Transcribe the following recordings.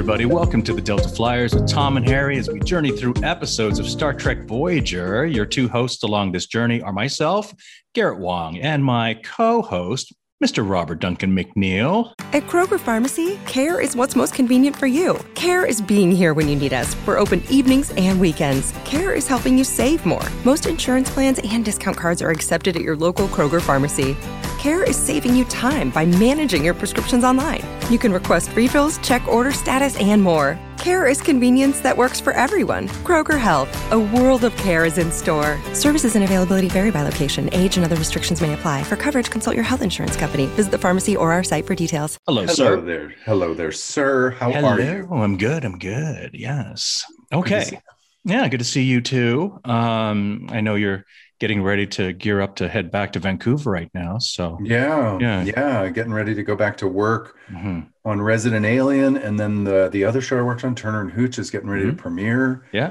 everybody. Welcome to the Delta Flyers with Tom and Harry as we journey through episodes of Star Trek Voyager. Your two hosts along this journey are myself, Garrett Wong, and my co-host, Mr. Robert Duncan McNeil. At Kroger Pharmacy, care is what's most convenient for you. Care is being here when you need us. We're open evenings and weekends. Care is helping you save more. Most insurance plans and discount cards are accepted at your local Kroger Pharmacy. Care is saving you time by managing your prescriptions online. You can request refills, check order status, and more. Care is convenience that works for everyone. Kroger Health, a world of care is in store. Services and availability vary by location. Age and other restrictions may apply. For coverage, consult your health insurance company. Visit the pharmacy or our site for details. Hello, sir. Hello there, sir. How are you? I'm good. Yes. Okay. Yeah, good to see you too. I know you're getting ready to gear up to head back to Vancouver right now. So yeah, getting ready to go back to work on Resident Alien, and then the other show I worked on, Turner and Hooch, is getting ready to premiere. Yeah.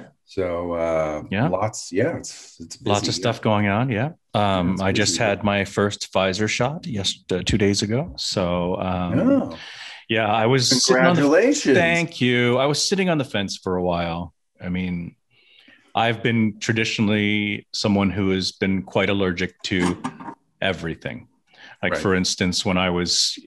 So lots. Yeah, it's busy. Lots of stuff going on. Yeah. I just had my first Pfizer shot 2 days ago. So yeah, I was. Congratulations! Thank you. I was sitting on the fence for a while. I mean, I've been traditionally someone who has been quite allergic to everything. Like, for instance, when I was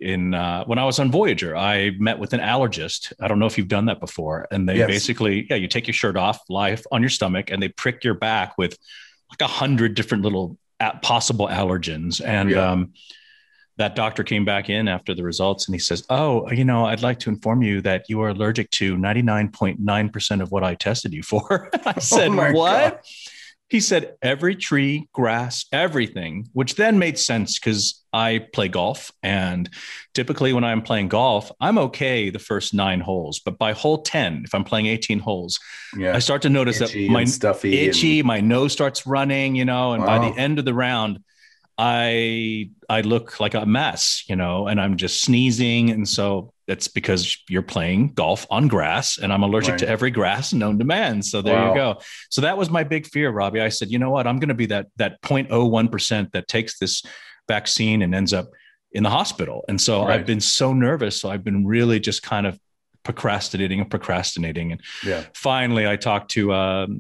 on Voyager, I met with an allergist. I don't know if you've done that before. And they basically, you take your shirt off, lie on your stomach, and they prick your back with like 100 different little possible allergens. And that doctor came back in after the results and he says, I'd like to inform you that you are allergic to 99.9% of what I tested you for. I said, what? God. He said, every tree, grass, everything, which then made sense because I play golf. And typically when I'm playing golf, I'm okay the first 9 holes. But by hole 10, if I'm playing 18 holes, I start to notice that my nose starts running, and by the end of the round, I look like a mess, and I'm just sneezing. And so that's because you're playing golf on grass and I'm allergic to every grass known to man. So there you go. So that was my big fear, Robbie. I said, you know what, I'm going to be that 0.01% that takes this vaccine and ends up in the hospital. And so I've been so nervous. So I've been really just kind of procrastinating. And finally I talked to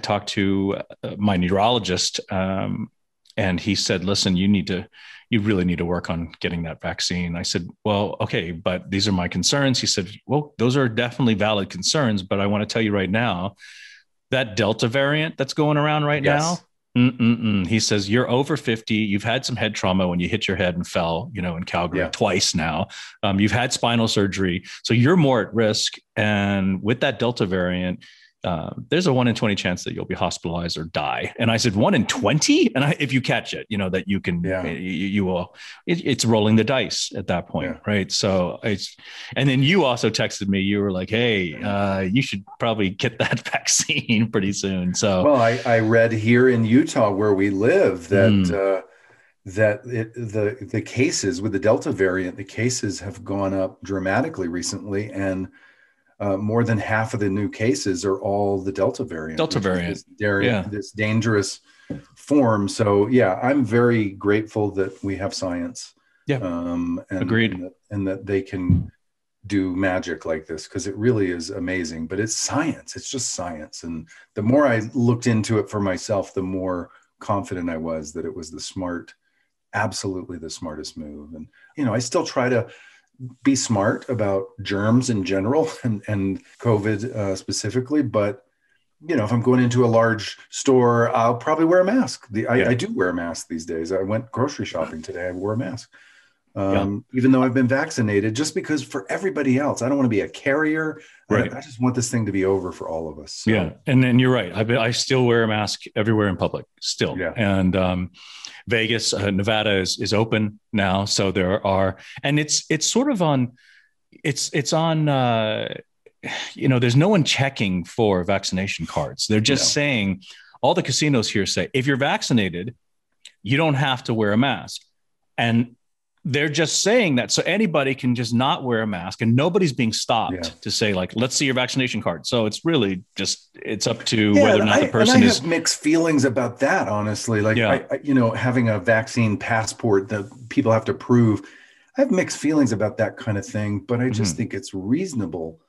my neurologist, and he said, listen, you really need to work on getting that vaccine. I said, well, okay, but these are my concerns. He said, well, those are definitely valid concerns, but I want to tell you right now, that Delta variant that's going around right now, he says, you're over 50. You've had some head trauma when you hit your head and fell, in Calgary twice now. You've had spinal surgery. So you're more at risk. And with that Delta variant, there's a 1 in 20 chance that you'll be hospitalized or die. And I said, 1 in 20? And if you catch it, that you can, you will, it's rolling the dice at that point. Right. So and then you also texted me, you were like, hey, you should probably get that vaccine pretty soon. So, well, I read here in Utah where we live that, the cases with the Delta variant, the cases have gone up dramatically recently. And more than half of the new cases are all the Delta variant. This dangerous form. So I'm very grateful that we have science. Agreed. And that they can do magic like this, because it really is amazing. But it's science. It's just science. And the more I looked into it for myself, the more confident I was that it was absolutely the smartest move. And I still try to be smart about germs in general and COVID specifically. But, if I'm going into a large store, I'll probably wear a mask. I do wear a mask these days. I went grocery shopping today. I wore a mask, even though I've been vaccinated, just because for everybody else, I don't want to be a carrier. Right. I just want this thing to be over for all of us. So. Yeah. And then you're right. I still wear a mask everywhere in public still. Yeah. And, Vegas, Nevada is open now. So there are, and it's sort of on, it's on, there's no one checking for vaccination cards. They're just saying, all the casinos here say, if you're vaccinated, you don't have to wear a mask. And they're just saying that so anybody can just not wear a mask, and nobody's being stopped to say, like, let's see your vaccination card. So it's really just, it's up to whether or not the person is. I have mixed feelings about that, honestly. Like, having a vaccine passport that people have to prove, I have mixed feelings about that kind of thing, but I just think it's reasonable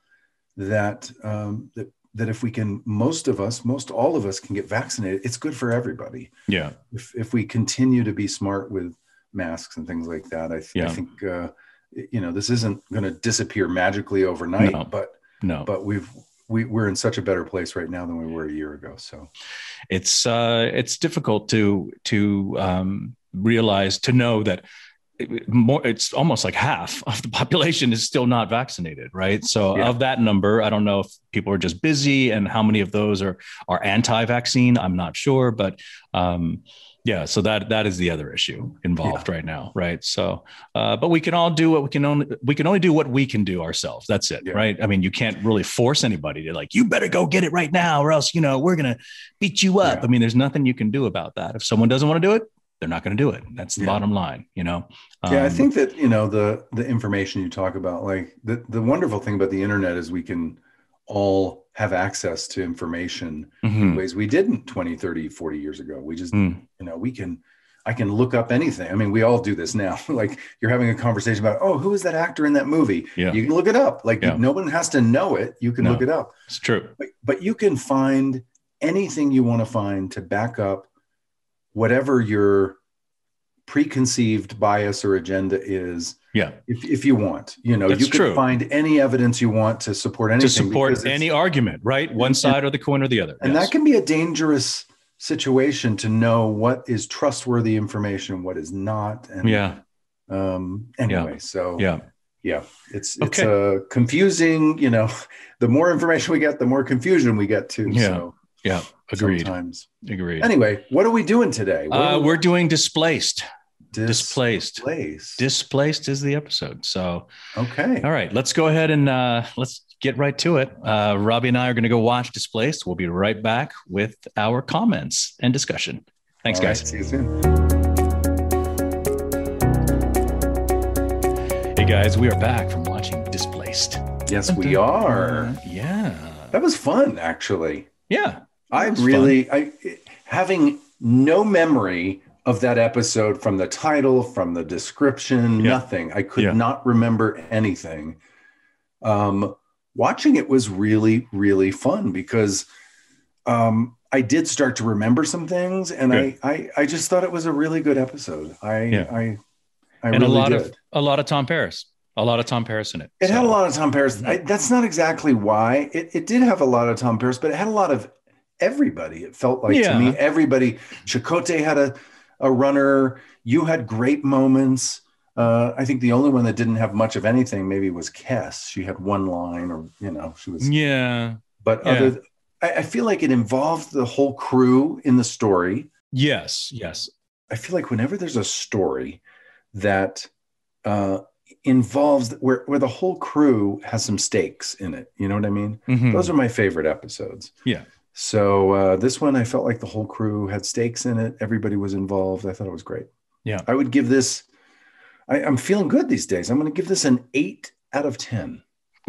that if we can, most all of us can get vaccinated, it's good for everybody. Yeah. If we continue to be smart with masks and things like that, I think, this isn't going to disappear magically overnight, but we're in such a better place right now than we were a year ago. So it's difficult to realize, to know that it's almost like half of the population is still not vaccinated, right? So of that number, I don't know if people are just busy and how many of those are anti-vaccine. I'm not sure, but so that is the other issue involved right now, right? So, but we can all do what we can only do what we can do ourselves. That's it, right? I mean, you can't really force anybody to you better go get it right now, or else we're gonna beat you up. I mean, there's nothing you can do about that. If someone doesn't want to do it, they're not going to do it. That's the bottom line, I think that, the information you talk about, like the wonderful thing about the internet is we can all have access to information in ways we didn't 20, 30, 40 years ago. We just, I can look up anything. I mean, we all do this now. Like you're having a conversation about, who is that actor in that movie? Yeah. You can look it up. No one has to know it. You can look it up. It's true. But you can find anything you want to find to back up whatever your preconceived bias or agenda is. If you want, you can find any evidence you want to support anything, to support any argument, right? One side or the coin or the other. And that can be a dangerous situation to know what is trustworthy information, what is not. And it's confusing, the more information we get, the more confusion we get too. Agreed. Sometimes. Agreed. Anyway, what are we doing today? We're doing Displaced. Displaced is the episode. So, okay. All right, let's go ahead and let's get right to it. Robbie and I are going to go watch Displaced. We'll be right back with our comments and discussion. Thanks, guys. See you soon. Hey, guys, we are back from watching Displaced. Yes, we are. Yeah. That was fun, actually. Yeah. Having no memory of that episode from the title, from the description, nothing. I could not remember anything. Watching it was really, really fun because I did start to remember some things, and I just thought it was a really good episode. I really did. A lot of Tom Paris. A lot of Tom Paris in it. It had a lot of Tom Paris. That's not exactly why. It did have a lot of Tom Paris, but it had a lot of everybody. It felt like to me, everybody. Chakotay had a runner. You had great moments. I think the only one that didn't have much of anything maybe was Kes. She had one line, or she was But I feel like it involved the whole crew in the story. Yes. I feel like whenever there's a story that involves where the whole crew has some stakes in it, you know what I mean? Those are my favorite episodes. Yeah. So this one, I felt like the whole crew had stakes in it. Everybody was involved. I thought it was great. Yeah. I would give this, I'm feeling good these days. I'm going to give this an 8 out of 10.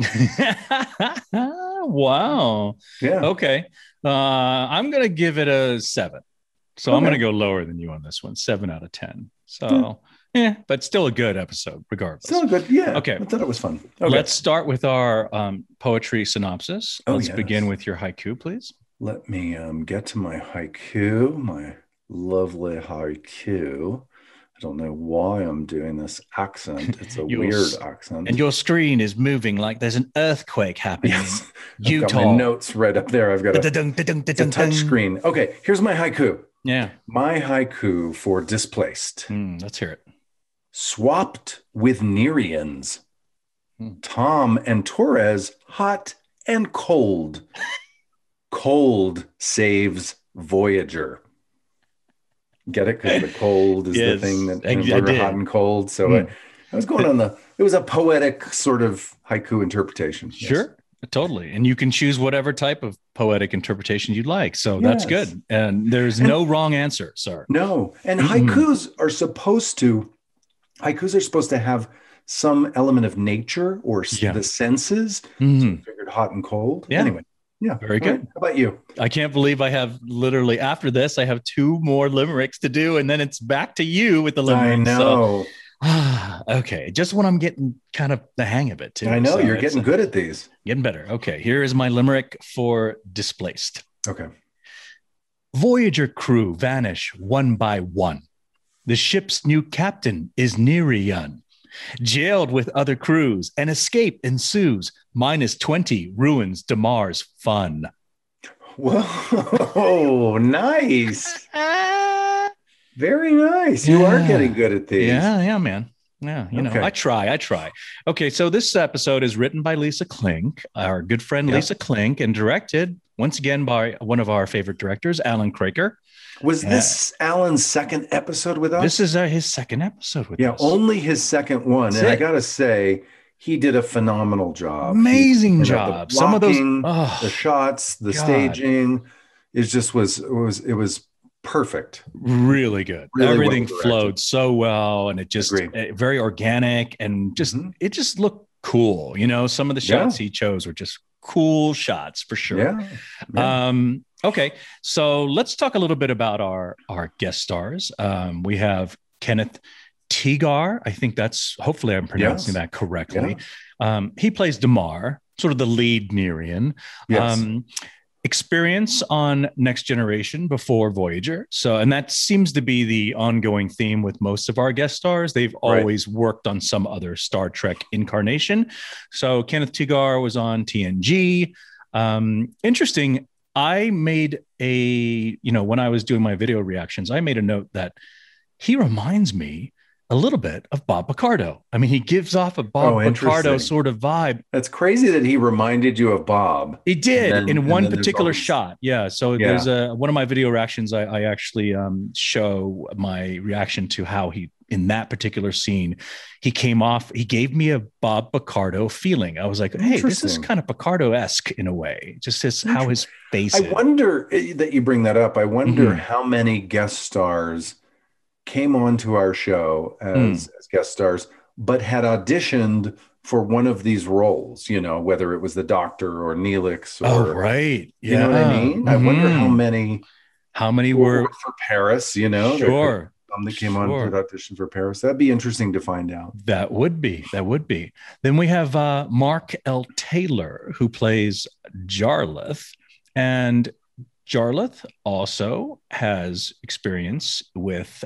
Wow. Yeah. Okay. I'm going to give it a 7. So I'm going to go lower than you on this one. 7 out of 10. So but still a good episode regardless. Still good. Yeah. Okay. I thought it was fun. Okay. Let's start with our poetry synopsis. Let's begin with your haiku, please. Let me get to my haiku, my lovely haiku. I don't know why I'm doing this accent. It's a weird accent. And your screen is moving like there's an earthquake happening. Yes. Utah. I've got my notes right up there. I've got a touch screen. Okay, here's my haiku. Yeah. My haiku for Displaced. Let's hear it. Swapped with Nereians. Tom and Torres, hot and cold. Cold saves Voyager. Get it? Because the cold is the thing that we're hot and cold. So I was going on it was a poetic sort of haiku interpretation. Sure. Totally. And you can choose whatever type of poetic interpretation you'd like. So that's good. And there's no wrong answer, sir. No. And haikus are supposed to have some element of nature or the senses. So I figured hot and cold. Yeah. Anyway. Yeah. Very good. Right. How about you? I can't believe I have literally after this, I have 2 more limericks to do. And then it's back to you with the limericks. I know. Okay, just when I'm getting kind of the hang of it too. I know So you're it's, getting good at these. getting better. Okay, here is my limerick for Displaced. Okay. Voyager crew vanish one by one. The ship's new captain is Nerian. Jailed with other crews, an escape ensues. -20 ruins Damar's fun. Whoa, nice. Very nice. You are getting good at these. Yeah, man. Yeah, you know, I try. Okay, so this episode is written by Lisa Klink, our good friend Lisa Klink, and directed once again by one of our favorite directors, Alan Craker. Was this Alan's second episode with us? This is his second episode with us. Yeah, only his second one. That's and I it. got to say, he did a phenomenal job. Amazing job. The Some of those, the shots, the staging, it just was perfect. Really good. Really Everything well flowed so well, and it just very organic, and just it just looked cool. You know, some of the shots he chose were just cool shots for sure. Okay, so let's talk a little bit about our guest stars. We have Kenneth Teagar. I think that's, hopefully I'm pronouncing that correctly. He plays Damar, sort of the lead Nerian. Experience on Next Generation before Voyager. So, and that seems to be the ongoing theme with most of our guest stars. They've always worked on some other Star Trek incarnation. So Kenneth Teagar was on TNG. Interesting. I made when I was doing my video reactions, I made a note that he reminds me a little bit of Bob Picardo. I mean, he gives off a Bob Picardo sort of vibe. That's crazy that he reminded you of Bob. He did in one particular shot. Yeah. So there's one of my video reactions. I actually show my reaction to how he, in that particular scene, he gave me a Bob Picardo feeling. I was like, hey, this is kind of Picardo-esque in a way. Just how his face is. I wonder that you bring that up. I wonder how many guest stars came onto our show as guest stars, but had auditioned for one of these roles, you know, whether it was the Doctor or Neelix or you know what I mean? I wonder how many were for Paris, you know, that came on for the audition for Paris. That'd be interesting to find out. That would be. Then we have Mark L. Taylor, who plays Jarlath, and Jarlath also has experience with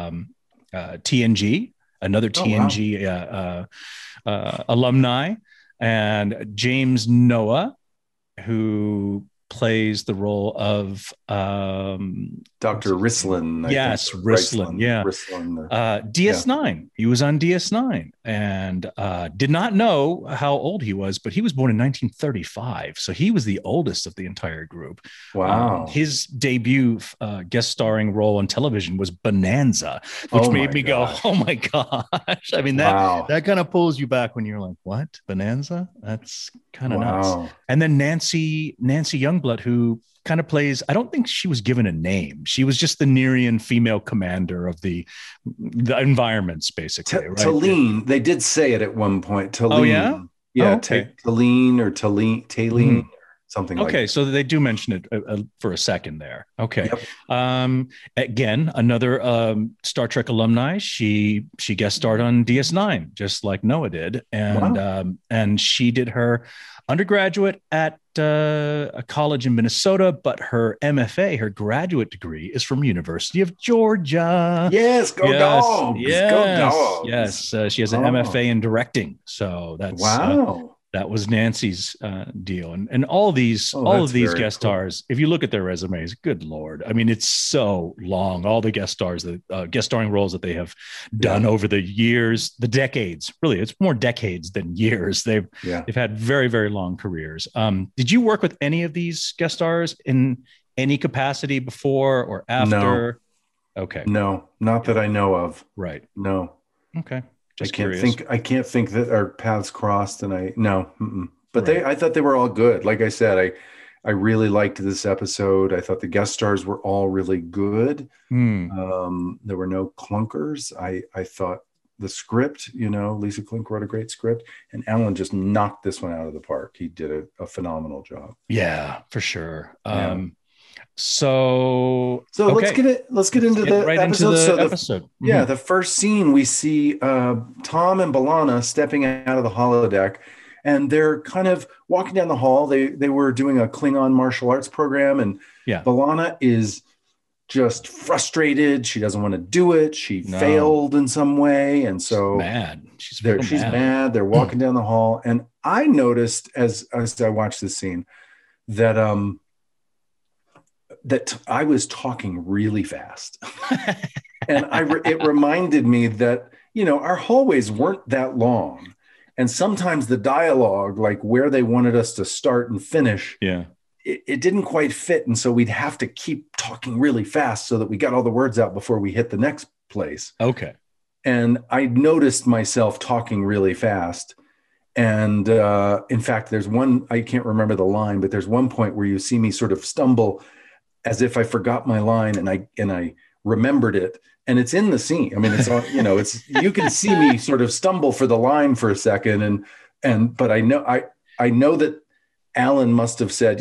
TNG, another TNG alumni, and James Noah, who plays the role of Dr. Rislin. Rislin. Yeah. Rislin, DS9. He was on DS9 and did not know how old he was, but he was born in 1935. So he was the oldest of the entire group. Wow. His debut guest starring role on television was Bonanza, which made me go, oh my gosh. I mean, that kind of pulls you back when you're like, what? Bonanza? That's kind of nuts. And then Nancy Youngblood, who kind of plays, I don't think she was given a name. She was just the Nerian female commander of the environments, basically. Right? Talene, they did say it at one point. Talene. Oh, yeah? Yeah, Talene or Talene. Something like that. So they do mention it for a second there. Okay. Yep. Again, another Star Trek alumni. She guest starred on DS9, just like Noah did. And she did her undergraduate at a college in Minnesota, but her MFA, her graduate degree, is from University of Georgia. Yes, go Dogs. Yes, go Dogs. Yes. She has an MFA in directing. So that's that was Nancy's deal, and all these guest stars. If you look at their resumes, good Lord, I mean, it's so long. All the guest stars, the guest starring roles that they have done over the years, the decades. Really, it's more decades than years. They've had very, very long careers. Did you work with any of these guest stars in any capacity before or after? No. Okay. No, not that I know of. Right. No. Okay. I can't think that our paths crossed, and but I thought they were all good. Like I said, I really liked this episode. I thought the guest stars were all really good. There were no clunkers. I thought the script, Lisa Klink wrote a great script, and Alan just knocked this one out of the park. He did a phenomenal job. Yeah, for sure. So okay. let's get into the right episode. into the episode. Yeah, the first scene we see Tom and B'Elanna stepping out of the holodeck, and they're kind of walking down the hall. They were doing a Klingon martial arts program, and B'Elanna is just frustrated. She doesn't want to do it. She failed in some way, and so she's mad. They're walking down the hall, and I noticed as I watched this scene that that I was talking really fast. And it reminded me that, our hallways weren't that long. And sometimes the dialogue, like where they wanted us to start and finish, it didn't quite fit. And so we'd have to keep talking really fast so that we got all the words out before we hit the next place. Okay. And I noticed myself talking really fast. And in fact, there's one, I can't remember the line, but there's one point where you see me sort of stumble as if I forgot my line and I remembered it, and it's in the scene. I mean, it's on, it's, you can see me sort of stumble for the line for a second. But I know that Alan must have said,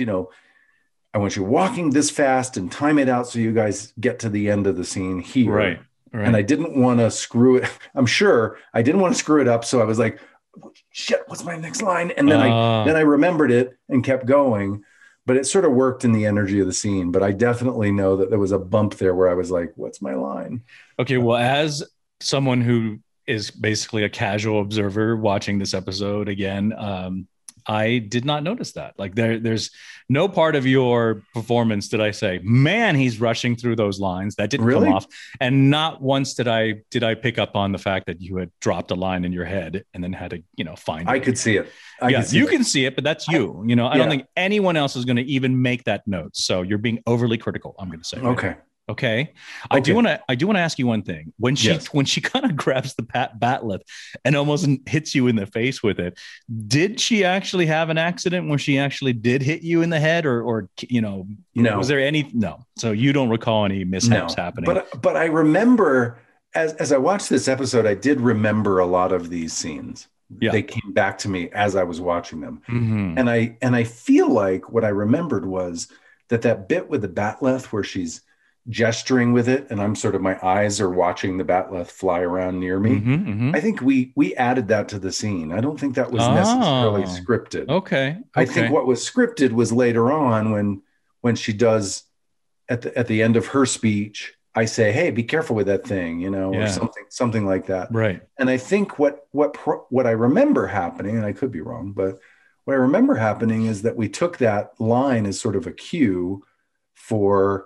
I want you walking this fast and time it out so you guys get to the end of the scene here. Right. And I didn't want to screw it. I'm sure I didn't want to screw it up. So I was like, shit, what's my next line? And then I remembered it and kept going. But it sort of worked in the energy of the scene. But I definitely know that there was a bump there where I was like, what's my line? Okay, well, as someone who is basically a casual observer watching this episode again, I did not notice that. Like there's no part of your performance did I say, man, he's rushing through those lines. That didn't come off. And not once did I pick up on the fact that you had dropped a line in your head and then had to, find it. I could see it. You can see it, but that's you. I don't think anyone else is going to even make that note. So you're being overly critical, I'm going to say. Okay. Okay. I do want to ask you one thing. When she kind of grabs the bat'leth and almost hits you in the face with it, did she actually have an accident where she actually did hit you in the head or no? Was there any? No. So you don't recall any mishaps happening. But I remember as I watched this episode, I did remember a lot of these scenes. Yeah. They came back to me as I was watching them. Mm-hmm. And I feel like what I remembered was that bit with the bat'leth where she's gesturing with it and I'm sort of, my eyes are watching the bat'leth fly around near me. Mm-hmm, mm-hmm. I think we added that to the scene. I don't think that was necessarily scripted. Okay. I think what was scripted was later on when she does at the end of her speech, I say, hey, be careful with that thing, or something like that. Right. And I think what I remember happening, and I could be wrong, but what I remember happening is that we took that line as sort of a cue for,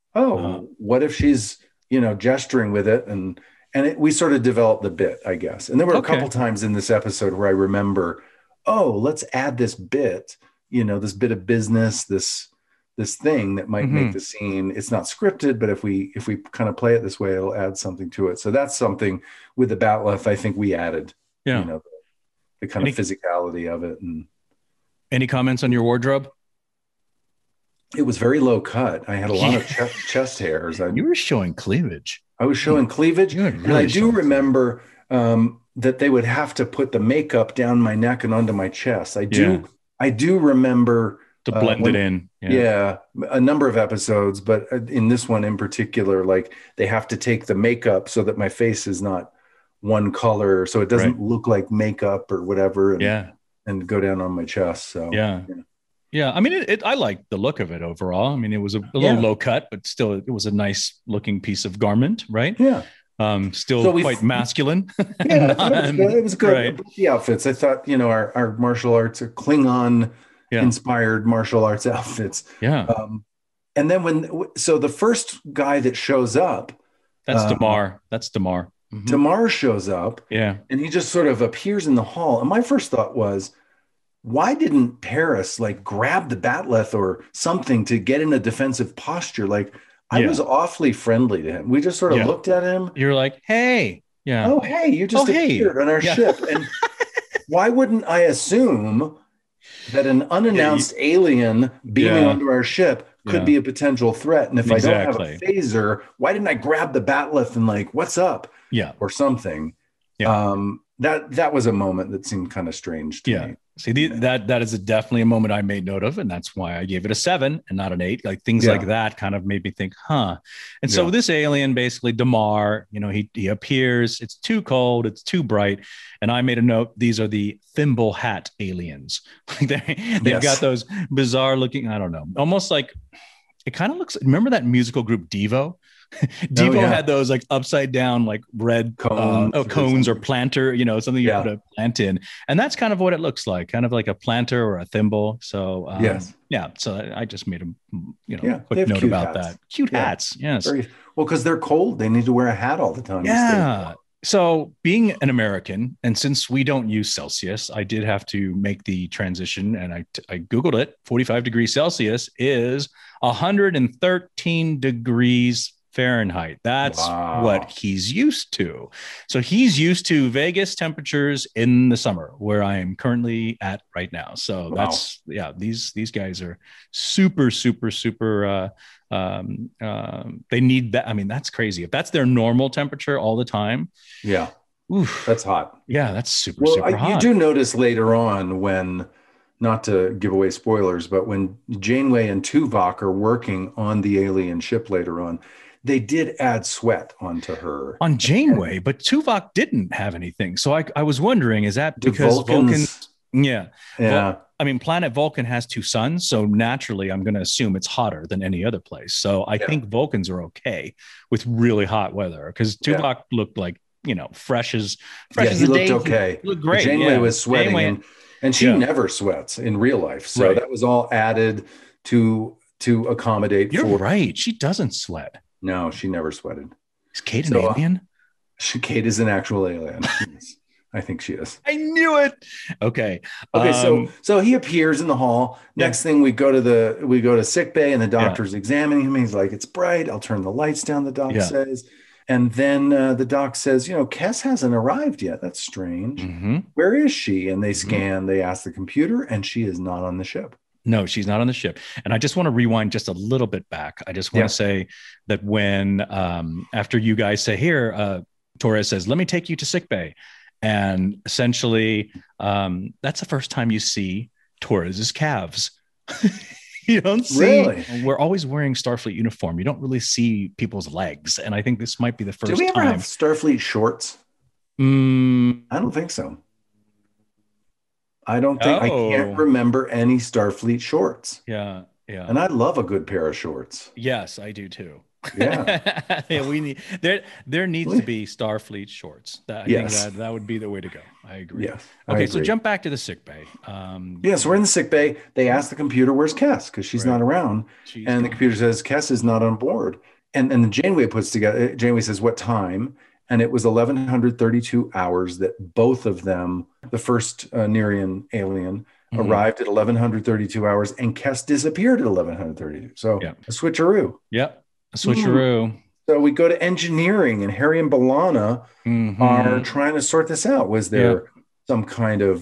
what if she's, gesturing with it, and we sort of developed the bit, I guess. And there were a couple times in this episode where I remember, let's add this bit, this bit of business, this thing that might make the scene. It's not scripted, but if we kind of play it this way, it'll add something to it. So that's something with the bat'leth I think we added. The kind of physicality of it. And any comments on your wardrobe? It was very low cut. I had a lot of chest hairs. You were showing cleavage. I was showing cleavage. And I do remember that they would have to put the makeup down my neck and onto my chest. I do remember to blend it in. Yeah, a number of episodes, but in this one in particular, like they have to take the makeup so that my face is not one color, so it doesn't look like makeup or whatever. And go down on my chest. So yeah. I mean, I like the look of it overall. I mean, it was a little low cut, but still, it was a nice looking piece of garment, right? Yeah. Still quite masculine. It was good. Right. The outfits, I thought, our martial arts are Klingon inspired martial arts outfits. Yeah. And then the first guy that shows up, that's Damar. Mm-hmm. Damar shows up. Yeah. And he just sort of appears in the hall. And my first thought was, why didn't Paris grab the bat'leth or something to get in a defensive posture? I was awfully friendly to him. We just sort of looked at him. You're like, hey, oh, hey, you just appeared on our ship. And why wouldn't I assume that an unannounced alien beaming onto our ship could be a potential threat? And if I don't have a phaser, why didn't I grab the bat'leth and what's up? Yeah. Or something. Yeah. That was a moment that seemed kind of strange to me. See, that is definitely a moment I made note of, and that's why I gave it a 7 and not an 8. Like things like that kind of made me think, huh. And so this alien, basically Damar, he appears. It's too cold, it's too bright, and I made a note. These are the thimble hat aliens. They've got those bizarre looking. I don't know, almost like it kind of looks. Remember that musical group Devo? Devo had those like upside down, like red cones or planter, something you put a plant in. And that's kind of what it looks like, kind of like a planter or a thimble. So, so I just made a quick note about that. Cute hats. Yes. Well, because they're cold. They need to wear a hat all the time. Yeah. So being an American, and since we don't use Celsius, I did have to make the transition, and I Googled it. 45 degrees Celsius is 113 degrees Fahrenheit. That's what he's used to. So he's used to Vegas temperatures in the summer, where I am currently at right now. So that's these guys are super, super, super. They need that. I mean, that's crazy. If that's their normal temperature all the time. Yeah. Oof, that's hot. Yeah, that's super, super hot. You do notice later on when, not to give away spoilers, but when Janeway and Tuvok are working on the alien ship later on, they did add sweat onto her. On Janeway, but Tuvok didn't have anything. So I was wondering, is that because Vulcans? Yeah. Well, I mean, planet Vulcan has 2 suns, so naturally I'm going to assume it's hotter than any other place. So I think Vulcans are okay with really hot weather, because Tuvok looked like, fresh as he looked okay. He looked great. Janeway was sweating, and she never sweats in real life. So that was all added to accommodate. You're right. She doesn't sweat. No, she never sweated. Is Kate an alien? Kate is an actual alien. I think she is. I knew it. Okay. So he appears in the hall. Next thing we go to sick bay, and the doctor's examining him. He's like, "It's bright. I'll turn the lights down," the doc says. And then the doc says, "Kes hasn't arrived yet. That's strange. Mm-hmm. Where is she?" And they scan, they ask the computer, and she is not on the ship. No, she's not on the ship. And I just want to rewind just a little bit back. I just want to say that when, after you guys say, here, Torres says, "Let me take you to sickbay." And essentially, that's the first time you see Torres's calves. You don't see, we're always wearing Starfleet uniform. You don't really see people's legs. And I think this might be the first time. Did we ever have Starfleet shorts? I don't think so. I can't remember any Starfleet shorts. Yeah. Yeah. And I love a good pair of shorts. Yes, I do too. Yeah. We need there needs to be Starfleet shorts. I think that would be the way to go. I agree. Yes. Okay, so jump back to the sick bay. So we're in the sick bay. They ask the computer, "Where's Kes?" Because she's not around. The computer says Kes is not on board. And the Janeway says, "What time?" And it was 1132 hours that both of them, the first Nerian alien, arrived at 1132 hours, and Kes disappeared at 1132. So a switcheroo. Yep. A switcheroo. So we go to engineering, and Harry and B'Elanna are trying to sort this out. Was there some kind of,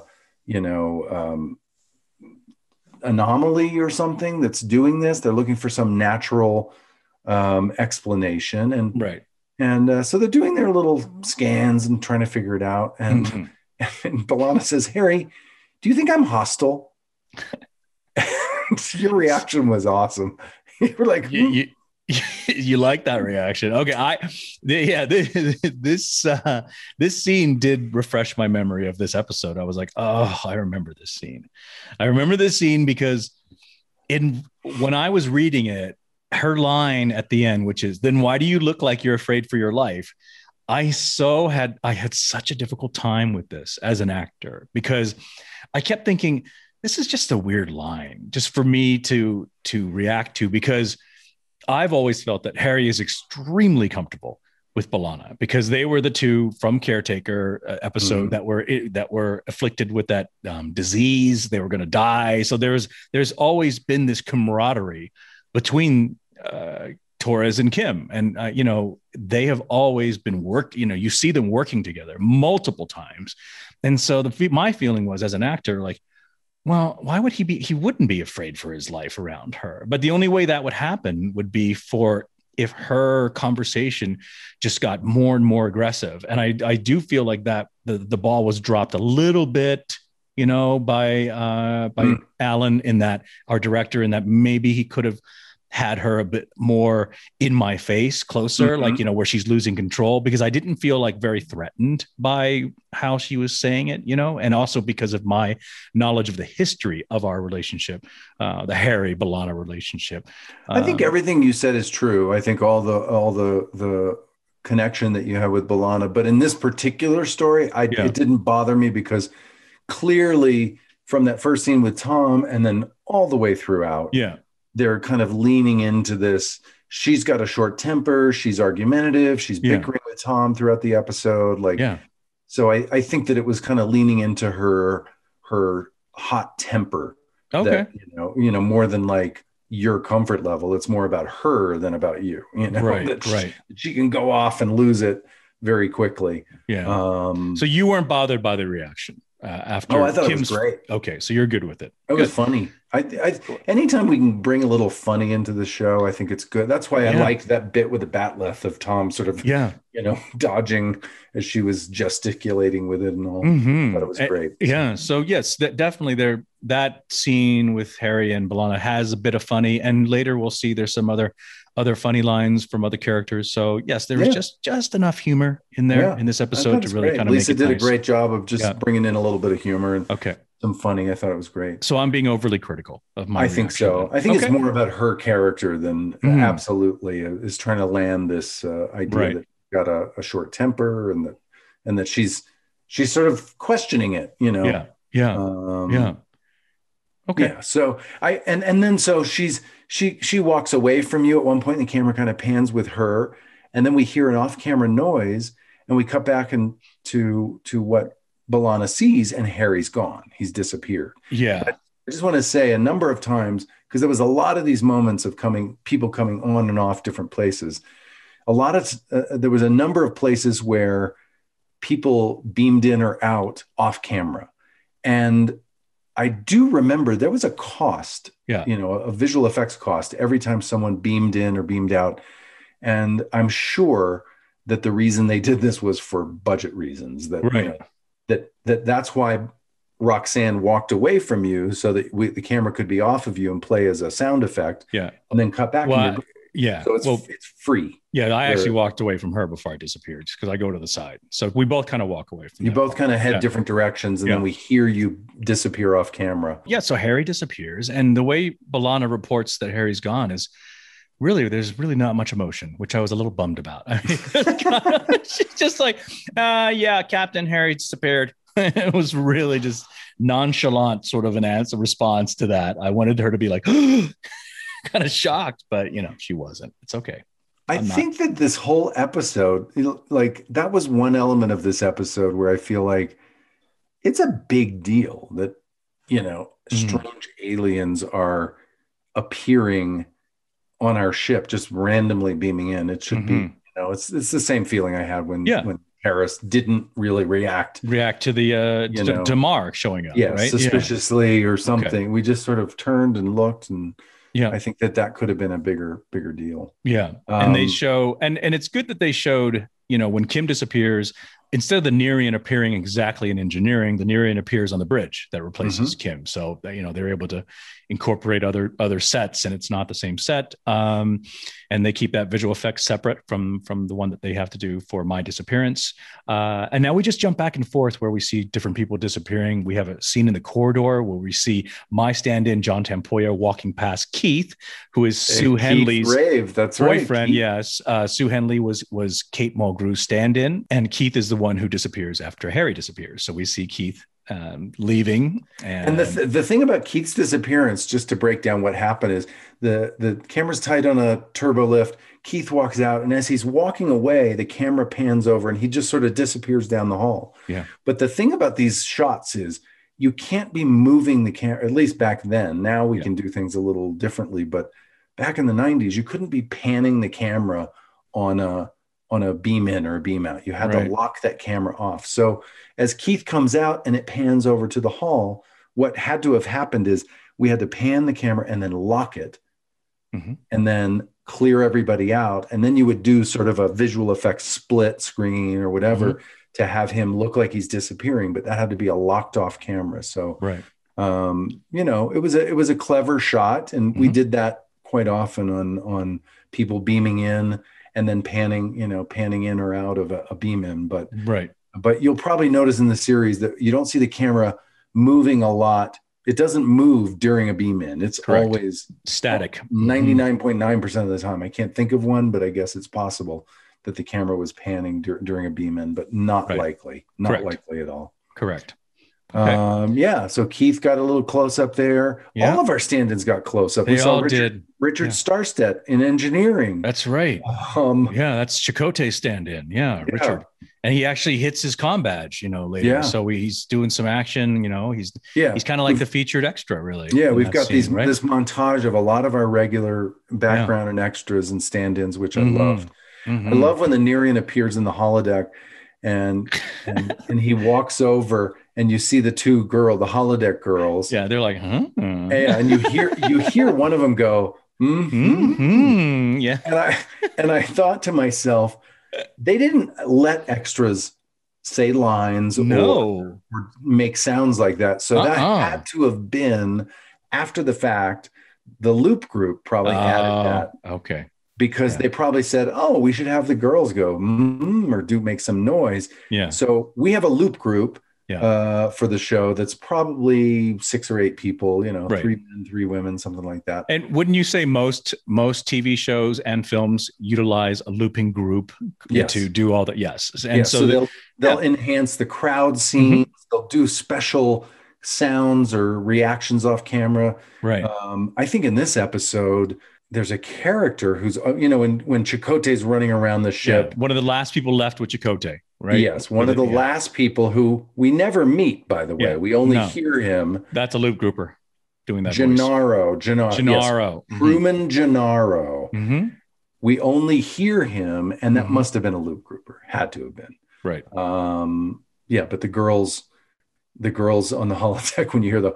anomaly or something that's doing this? They're looking for some natural explanation. And so they're doing their little scans and trying to figure it out. And, and B'Elanna says, "Harry, do you think I'm hostile?" Your reaction was awesome. You were like, you like that reaction. Okay. This scene did refresh my memory of this episode. I was like, oh, I remember this scene. I remember this scene because when I was reading it, her line at the end, which is, "Then why do you look like you're afraid for your life?" I had such a difficult time with this as an actor, because I kept thinking, this is just a weird line just for me to react to, because I've always felt that Harry is extremely comfortable with B'Elanna, because they were the two from Caretaker episode that were afflicted with that disease. They were going to die. So there's always been this camaraderie between Torres and Kim, and they have always been you see them working together multiple times. And so my feeling was, as an actor, like, well, why would he wouldn't be afraid for his life around her. But the only way that would happen would be if her conversation just got more and more aggressive. And I do feel like that the ball was dropped a little bit, by Alan, in that, our director, in that maybe he could have had her a bit more in my face, closer, like, where she's losing control, because I didn't feel like very threatened by how she was saying it, and also because of my knowledge of the history of our relationship, the Harry B'Elanna relationship. I think everything you said is true. I think all the connection that you have with B'Elanna, but in this particular story, it didn't bother me, because clearly from that first scene with Tom and then all the way throughout, they're kind of leaning into this. She's got a short temper. She's argumentative. She's bickering with Tom throughout the episode. So I think that it was kind of leaning into her hot temper. Okay. That, more than like your comfort level. It's more about her than about you. Right. She can go off and lose it very quickly. Yeah. So you weren't bothered by the reaction after? I thought Kim's, it was great. Okay, so you're good with it. It was funny. I anytime we can bring a little funny into the show, I think it's good. That's why I liked that bit with the batleth of Tom sort of, dodging as she was gesticulating with it and all. I thought it was great. Yeah. So yes, definitely that scene with Harry and B'Elanna has a bit of funny, and later we'll see there's some other funny lines from other characters. So yes, there was just enough humor in there in this episode to really kind of Lisa make it did nice. a great job of just bringing in a little bit of humor and okay. some funny. I thought it was great. So I'm being overly critical of my reaction. Think so. I think it's more about her character than absolutely is trying to land this idea that she's got a short temper and that she's sort of questioning it, Yeah. Okay. Yeah. So so she walks away from you at one point, and the camera kind of pans with her, and then we hear an off-camera noise, and we cut back to what B'Elanna sees, and Harry's gone. He's disappeared. Yeah. But I just want to say a number of times, because there was a lot of these moments of people coming on and off different places. There was a number of places where people beamed in or out off camera. And I do remember there was a cost, a visual effects cost every time someone beamed in or beamed out. And I'm sure that the reason they did this was for budget reasons. That's why Roxanne walked away from you, so that the camera could be off of you and play as a sound effect. Yeah. And then cut back. So it's free. Yeah, I actually walked away from her before I disappeared, just because I go to the side. So we both kind of walk away from you. Both kind of head different directions, and then we hear you disappear off camera. Yeah, so Harry disappears, and the way B'Elanna reports that Harry's gone is there's really not much emotion, which I was a little bummed about. I mean, she's just like, Captain Harry disappeared. It was really just nonchalant sort of a response to that. I wanted her to be like, kind of shocked, but she wasn't. It's okay. I think that this whole episode, like, that was one element of this episode where I feel like it's a big deal that, strange aliens are appearing on our ship, just randomly beaming in. It should be, it's the same feeling I had when Paris didn't really react to the to Mark showing up, right? Suspiciously or something. Okay. We just sort of turned and looked, and I think that could have been a bigger deal. Yeah. And they show, and it's good that they showed, when Kim disappears, instead of the Nerean appearing exactly in engineering, the Nerean appears on the bridge that replaces Kim. So, they're able to incorporate other sets, and it's not the same set. And they keep that visual effects separate from the one that they have to do for my disappearance. And now we just jump back and forth where we see different people disappearing. We have a scene in the corridor where we see my stand-in, John Tampoya, walking past Keith, who is Sue Henley's boyfriend. Right. Yes. Sue Henley was Kate Mulgrew's stand-in, and Keith is the one who disappears after Harry disappears. So we see Keith leaving. And the thing about Keith's disappearance, just to break down what happened, is the camera's tight on a turbo lift. Keith walks out, and as he's walking away, the camera pans over, and he just sort of disappears down the hall. Yeah. But the thing about these shots is you can't be moving the camera, at least back then. Now we can do things a little differently, but back in the 90s, you couldn't be panning the camera on a beam in or a beam out. You had to lock that camera off. So as Keith comes out and it pans over to the hall, what had to have happened is we had to pan the camera and then lock it and then clear everybody out. And then you would do sort of a visual effects split screen or whatever to have him look like he's disappearing, but that had to be a locked off camera. So, Right. it was a clever shot, and we did that quite often on people beaming in and then panning in or out of a beam in. But you'll probably notice in the series that you don't see the camera moving a lot. It doesn't move during a beam in. It's always static 99.9% of the time. I can't think of one, but I guess it's possible that the camera was panning during a beam in, but not likely at all. Correct. Okay. So Keith got a little close up there. Yeah. All of our stand-ins got close up. They all did. Richard Starstedt in engineering. That's right. That's Chakotay's stand-in. Yeah, Richard. And he actually hits his comm badge, later. Yeah. So he's doing some action, he's kind of like the featured extra, really. Yeah, we've got this montage of a lot of our regular background and extras and stand-ins, which I loved. I love when the Nerian appears in the holodeck and he walks over and you see the two the holodeck girls. Yeah, they're like, huh? Yeah, and you hear one of them go, yeah. And I thought to myself, they didn't let extras say lines or make sounds like that. So that had to have been after the fact. The Loop group probably added that. Okay. Because they probably said, we should have the girls go or make some noise. Yeah. So we have a Loop group for the show that's probably 6 or 8 people, 3 men, 3 women, something like that. And wouldn't you say most TV shows and films utilize a looping group to do all that? Yes. And so they'll enhance the crowd scenes. They'll do special sounds or reactions off camera. Right. I think in this episode, there's a character who's, when Chakotay's running around the ship. One of the last people left with Chakotay, right? Yes, one of the last people who we never meet, by the way. Yeah. We only hear him. That's a Loop grouper doing that Gennaro. Gennaro. Yes. Crewman Gennaro. Mm-hmm. We only hear him, and that must have been a Loop grouper. Had to have been. Right. But the girls on the holodeck, when you hear the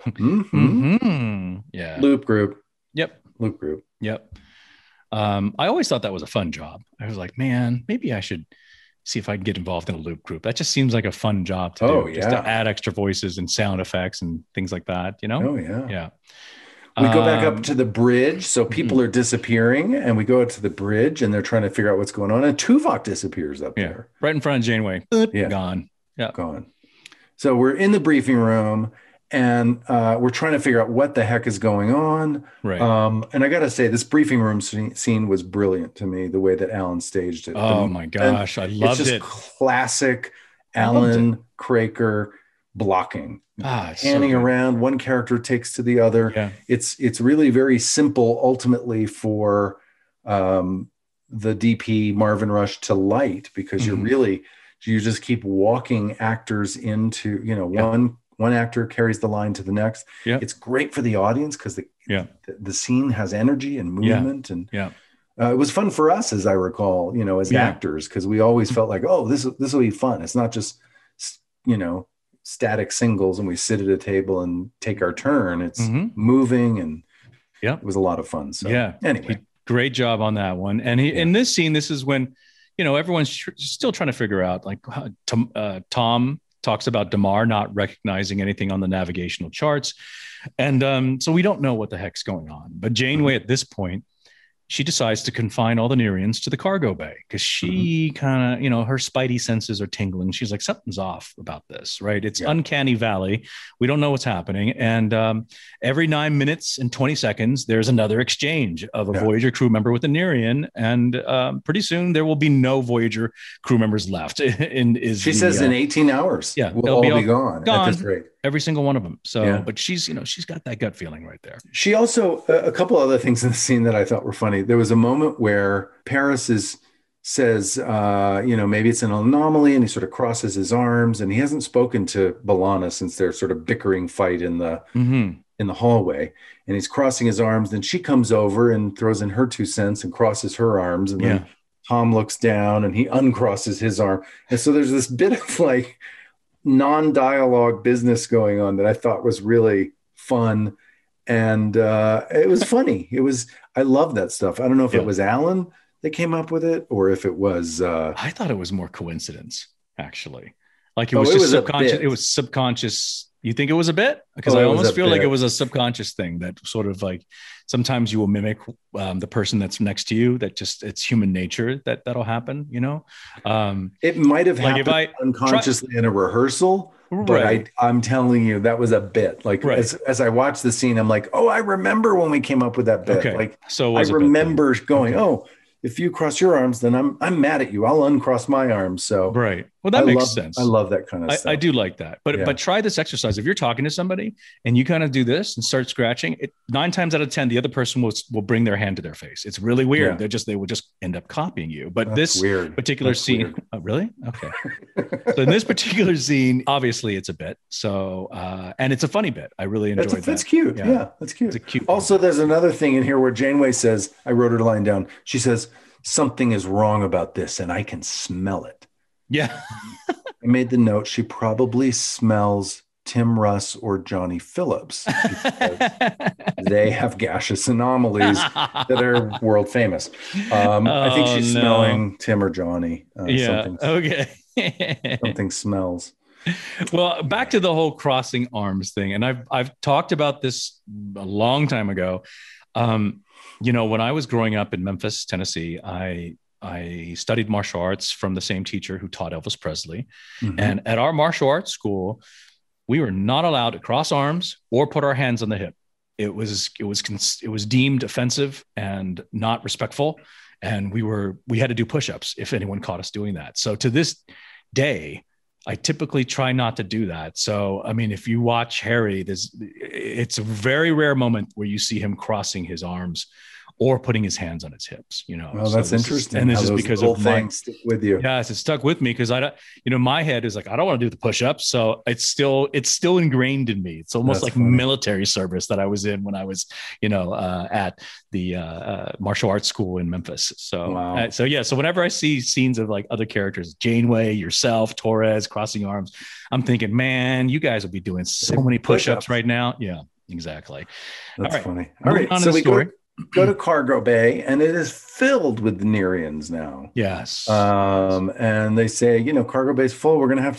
Loop group. Yep. Loop group. Yep. I always thought that was a fun job. I was like, man, maybe I should see if I can get involved in a Loop group. That just seems like a fun job to do. Just to add extra voices and sound effects and things like that, Oh, yeah. Yeah. We go back up to the bridge. So people are disappearing, and we go up to the bridge, and they're trying to figure out what's going on. And Tuvok disappears up there. Right in front of Janeway. Gone. Yeah. Gone. So we're in the briefing room, and we're trying to figure out what the heck is going on. Right. And I got to say, this briefing room scene was brilliant to me, the way that Alan staged it. Oh, my gosh. I loved it. It's just classic Alan Craker blocking. Panning around, one character takes to the other. Yeah. It's really very simple, ultimately, for the DP Marvin Rush to light, because you just keep walking actors into, one actor carries the line to the next. Yeah. It's great for the audience because the scene has energy and movement. And it was fun for us, as I recall, as actors, because we always felt like, this will be fun. It's not just, static singles and we sit at a table and take our turn. It's moving, and it was a lot of fun. So anyway, great job on that one. And in this scene, this is when, everyone's still trying to figure out, like, Tom talks about Damar not recognizing anything on the navigational charts. And so we don't know what the heck's going on. But Janeway, at this point, she decides to confine all the Nerians to the cargo bay, because she kind of, her spidey senses are tingling. She's like, something's off about this, right? It's uncanny valley. We don't know what's happening. And every 9 minutes and 20 seconds, there's another exchange of a Voyager crew member with a Nerian. And pretty soon there will be no Voyager crew members left. She says in 18 hours, we'll all be gone at this rate. Every single one of them. So, but she's got that gut feeling right there. She also, a couple other things in the scene that I thought were funny. There was a moment where Paris says, maybe it's an anomaly, and he sort of crosses his arms, and he hasn't spoken to B'Elanna since their sort of bickering fight in the hallway, and he's crossing his arms. Then she comes over and throws in her 2 cents and crosses her arms. And then Tom looks down and he uncrosses his arm. And so there's this bit of like non-dialogue business going on that I thought was really fun. And it was funny. I love that stuff. I don't know if it was Alan that came up with it or if it was. I thought it was more coincidence, actually. Like it was just subconscious. It was subconscious. You think it was a bit? Because I almost feel like it was a subconscious thing that sort of like sometimes you will mimic the person that's next to you. That just it's human nature that'll happen. You know, it might have happened unconsciously in a rehearsal. But I'm telling you, that was a bit. Like as I watched the scene, I'm like, oh, I remember when we came up with that bit. Okay. Like so I remember going, oh, if you cross your arms, then I'm mad at you. I'll uncross my arms. So well, that makes sense. I love that kind of stuff. I do like that. But try this exercise. If you're talking to somebody and you kind of do this and start scratching, 9 times out of 10, the other person will bring their hand to their face. It's really weird. Yeah. They will just end up copying you. But this particular scene, really? Okay. So in this particular scene, obviously it's a bit. So and it's a funny bit. I really enjoyed that. That's cute. Yeah, that's cute. It's a cute. Also, there's another thing in here where Janeway says, I wrote her line down. She says, something is wrong about this and I can smell it. Yeah. I made the note. She probably smells Tim Russ or Johnny Phillips because they have gaseous anomalies that are world famous. I think she's smelling Tim or Johnny. Okay. Something smells. Well, back to the whole crossing arms thing. And I've talked about this a long time ago. You know, when I was growing up in Memphis, Tennessee, I studied martial arts from the same teacher who taught Elvis Presley. Mm-hmm. And at our martial arts school, we were not allowed to cross arms or put our hands on the hip. It was deemed offensive and not respectful. And we had to do push-ups if anyone caught us doing that. So to this day, I typically try not to do that. So, I mean, if you watch Harry, it's a very rare moment where you see him crossing his arms or putting his hands on his hips, you know. Well, that's interesting. And this is because of things stick with you. Yes, it stuck with me because my head is like, I don't want to do the push-ups. So it's still ingrained in me. It's almost like military service that I was in when I was, at the martial arts school in Memphis. So, so whenever I see scenes of like other characters, Janeway, yourself, Torres crossing arms, I'm thinking, man, you guys will be doing so many push-ups right now. Yeah, exactly. That's funny. All right. So we go to Cargo Bay, and it is filled with the Nerians now. Yes. And they say, Cargo Bay's full. We're going to have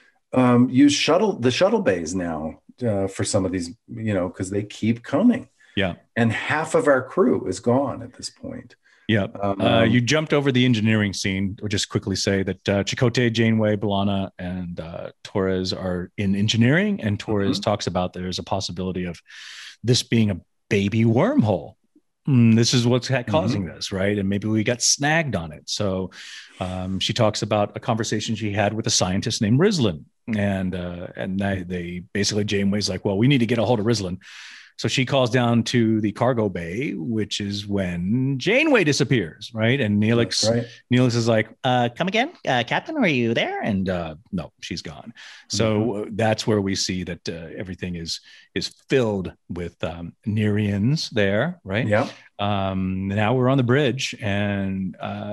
to use the shuttle bays now for some of these, because they keep coming. Yeah. And half of our crew is gone at this point. Yeah. You jumped over the engineering scene. Or just quickly say that Chakotay, Janeway, B'Elanna, and Torres are in engineering. And Torres talks about there's a possibility of this being a baby wormhole. This is what's causing this, right? And maybe we got snagged on it. So she talks about a conversation she had with a scientist named Rislin. And they basically, Janeway's like, well, we need to get a hold of Rislin. So she calls down to the cargo bay, which is when Janeway disappears, right? And Neelix is like, come again? Captain, are you there? And no, she's gone. So that's where we see that everything is filled with Nerians there, right? Yeah. Now we're on the bridge, and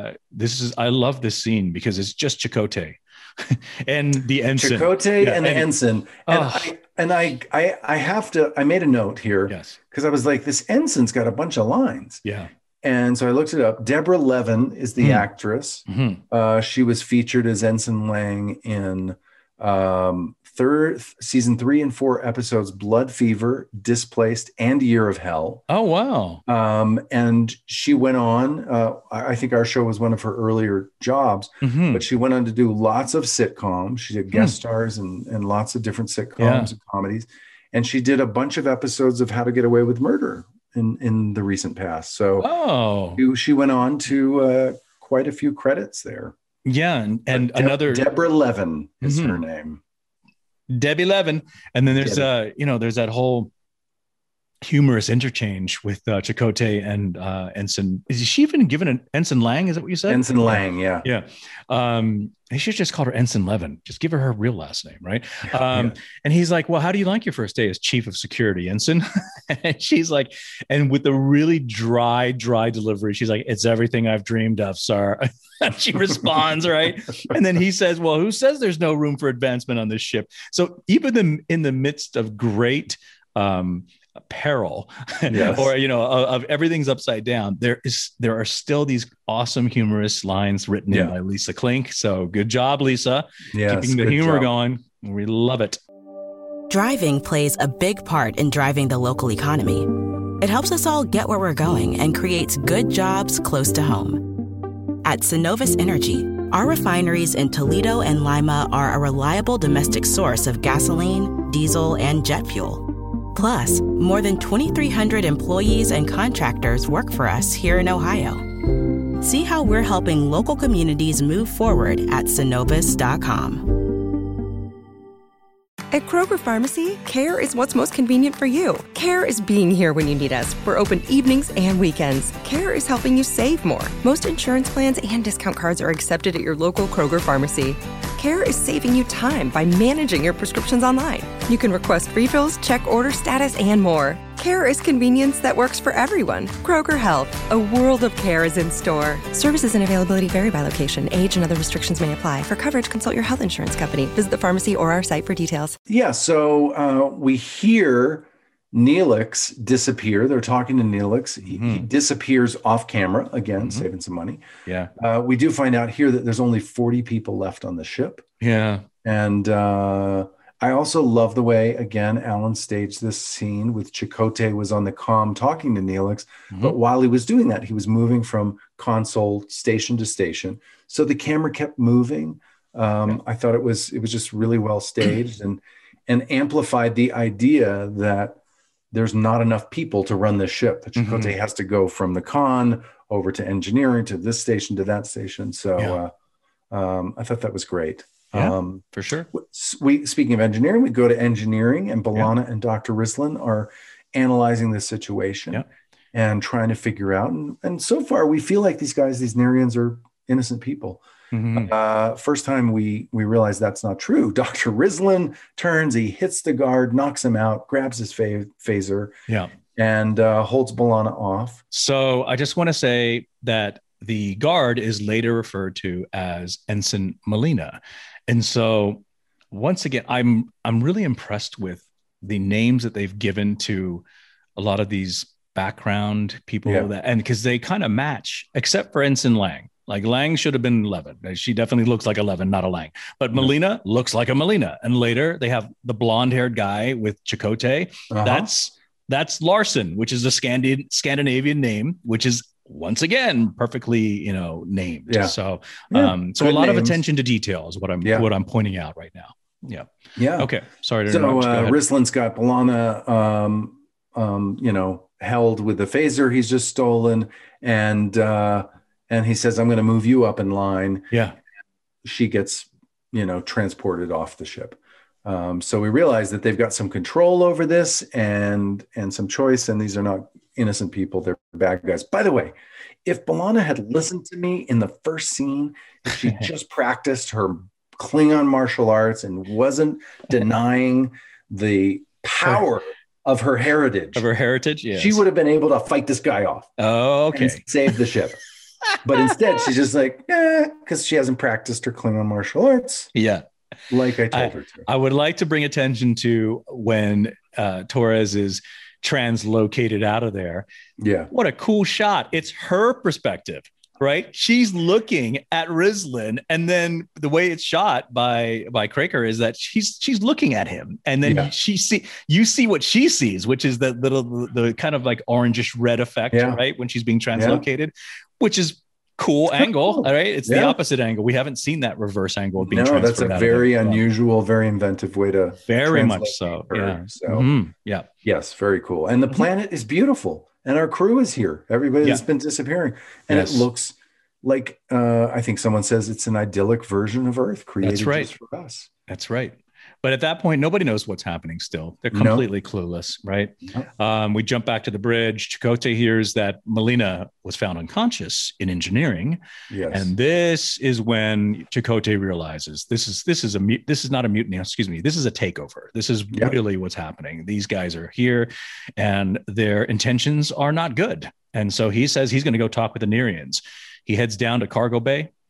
I love this scene because it's just Chakotay and the ensign. Chakotay and the ensign. And I made a note here. Yes. Because I was like, this ensign's got a bunch of lines. Yeah. And so I looked it up. Deborah Levin is the actress. Mm-hmm. She was featured as Ensign Lang in season 3 and 4 episodes, Blood Fever, Displaced, and Year of Hell. Oh, wow. And she went on, I think our show was one of her earlier jobs, but she went on to do lots of sitcoms. She did guest stars in lots of different sitcoms and comedies. And she did a bunch of episodes of How to Get Away with Murder in the recent past. So she went on to quite a few credits there. Yeah. And another Deborah Levin is her name. Debbie Levin. And then there's there's that whole humorous interchange with Chakotay and Ensign. Is she even given an Ensign Lang? Is that what you said? Ensign Lang, yeah. Yeah. They should just call her Ensign Levin. Just give her real last name, right? And he's like, well, how do you like your first day as chief of security, Ensign? And she's like, and with a really dry delivery, she's like, it's everything I've dreamed of, sir. And she responds, right? And then he says, well, who says there's no room for advancement on this ship? So even in the midst of great peril Yes. or, of everything's upside down, there are still these awesome humorous lines written in by Lisa Klink. So good job, Lisa. Yes, keeping the humor going. We love it. Driving plays a big part in driving the local economy. It helps us all get where we're going and creates good jobs close to home. At Synovus Energy, our refineries in Toledo and Lima are a reliable domestic source of gasoline, diesel, and jet fuel. Plus, more than 2,300 employees and contractors work for us here in Ohio. See how we're helping local communities move forward at Synovus.com. At Kroger Pharmacy, care is what's most convenient for you. Care is being here when you need us. We're open evenings and weekends. Care is helping you save more. Most insurance plans and discount cards are accepted at your local Kroger Pharmacy. Care is saving you time by managing your prescriptions online. You can request refills, check order status, and more. Care is convenience that works for everyone. Kroger Health, a world of care is in store. Services and availability vary by location. Age and other restrictions may apply. For coverage, consult your health insurance company. Visit the pharmacy or our site for details. Yeah, so we hear Neelix disappear. They're talking to Neelix. He disappears off camera, again, saving some money. Yeah. We do find out here that there's only 40 people left on the ship. Yeah. And I also love the way, again, Alan staged this scene with Chakotay was on the comm talking to Neelix. But while he was doing that, he was moving from console station to station. So the camera kept moving. I thought it was just really well staged and amplified the idea that there's not enough people to run this ship. That Chakotay has to go from the con over to engineering to this station to that station. So I thought that was great. Yeah, for sure. Speaking of engineering, we go to engineering, and B'Elanna and Dr. Rislan are analyzing the situation and trying to figure out. And so far, we feel like these Nerians, are innocent people. First time we realize that's not true. Dr. Rislan turns, he hits the guard, knocks him out, grabs his phaser, and holds B'Elanna off. So I just want to say that the guard is later referred to as Ensign Molina. And so once again, I'm really impressed with the names that they've given to a lot of these background people and because they kind of match, except for Ensign Lang. Like Lang should have been 11. She definitely looks like 11, not a Lang. But Molina looks like a Molina. And later they have the blonde-haired guy with Chakotay. That's Larson, which is a Scandinavian name, which is once again perfectly named. So so a lot of attention to detail is what I'm pointing out right now. Okay, sorry to interrupt. So Rislan's got B'Elanna held with the phaser he's just stolen, and he says, I'm going to move you up in line. She gets transported off the ship. So we realize that they've got some control over this and some choice, and these are not innocent people. They're bad guys. By the way, if B'Elanna had listened to me in the first scene, if she just practiced her Klingon martial arts and wasn't denying the power of her heritage. Yes. She would have been able to fight this guy off. Oh, okay. And save the ship. But instead, she's just like, because she hasn't practiced her Klingon martial arts. Yeah. Like I told her to. I would like to bring attention to when Torres is translocated out of there. Yeah. What a cool shot. It's her perspective, right? She's looking at Rislan, and then the way it's shot by Craker is that she's looking at him, and then you see what she sees, which is that the kind of like orangish red effect, right? When she's being translocated, which is cool angle, all right? It's the opposite angle. We haven't seen that reverse angle of being transferred. That's a very unusual, very inventive way to very much so. Her. Yes, very cool. And the planet is beautiful, and our crew is here. Everybody that's been disappearing, and it looks like I think someone says it's an idyllic version of Earth created just for us. That's right. But at that point, nobody knows what's happening still. They're completely clueless, right? We jump back to the bridge. Chakotay hears that Molina was found unconscious in engineering. Yes. And this is when Chakotay realizes this is not a mutiny, excuse me. This is a takeover. This is really what's happening. These guys are here and their intentions are not good. And so he says he's going to go talk with the Nerians. He heads down to cargo bay.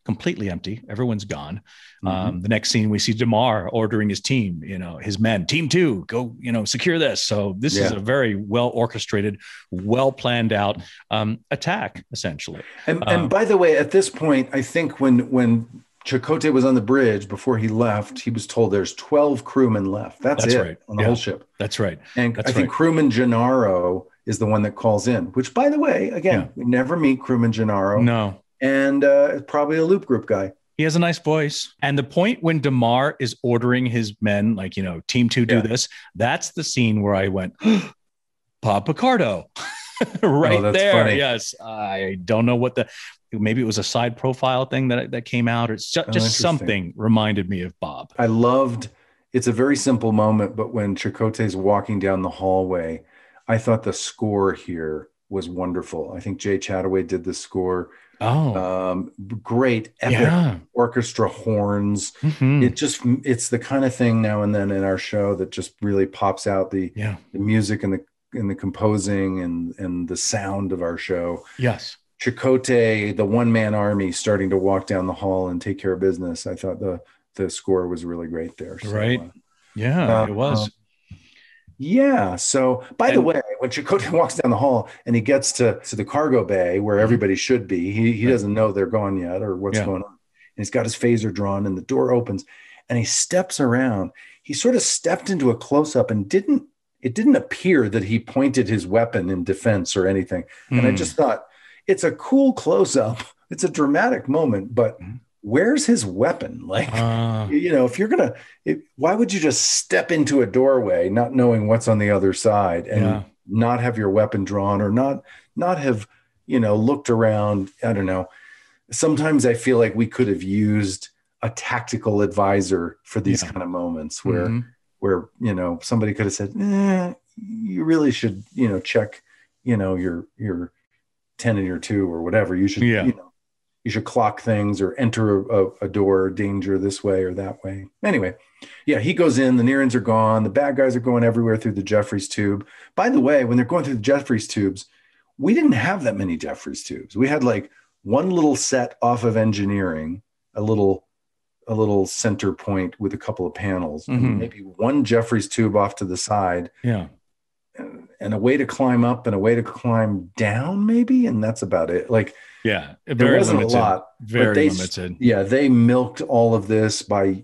completely empty. Everyone's gone. The next scene, we see Damar ordering his team, his men, team 2, go, secure this. So this is a very well orchestrated, well planned out attack, essentially. And by the way, at this point, I think when Chakotay was on the bridge before he left, he was told there's 12 crewmen left. That's it right. On the whole ship. That's right. And I think crewman Gennaro is the one that calls in, which, by the way, again, we never meet crewman Gennaro. No. And probably a loop group guy. He has a nice voice. And the point when Damar is ordering his men, like, team 2 do this, that's the scene where I went, Bob Picardo. Right there. Funny. Yes. I don't know maybe it was a side profile thing that came out, or it's just something reminded me of Bob. It's a very simple moment, but when Chakotay's walking down the hallway, I thought the score here was wonderful. I think Jay Chataway did the score. Great epic orchestra horns. It's the kind of thing now and then in our show that just really pops out the music and the composing and the sound of our show. Yes. Chakotay, the one-man army, starting to walk down the hall and take care of business. I thought the score was really great there. So, right. It was. So, by the way, when Chakotay walks down the hall and he gets to the cargo bay where everybody should be, he doesn't know they're gone yet or what's going on. And he's got his phaser drawn and the door opens and he steps around. He sort of stepped into a close-up and it didn't appear that he pointed his weapon in defense or anything. And I just thought, it's a cool close-up. It's a dramatic moment, but where's his weapon? Like, if you're going to, why would you just step into a doorway, not knowing what's on the other side and not have your weapon drawn or not have, looked around? I don't know. Sometimes I feel like we could have used a tactical advisor for these kind of moments where, somebody could have said, you really should, check, your 10 and your 2 or whatever. You should, you should clock things or enter a door danger this way or that way. Anyway, he goes in, the Nereans are gone. The bad guys are going everywhere through the Jeffries tube. By the way, when they're going through the Jeffries tubes, we didn't have that many Jeffries tubes. We had like one little set off of engineering, a little center point with a couple of panels, and maybe one Jeffries tube off to the side. And a way to climb up and a way to climb down, maybe. And that's about it. Like, there wasn't limited. A lot. Very limited. They milked all of this by,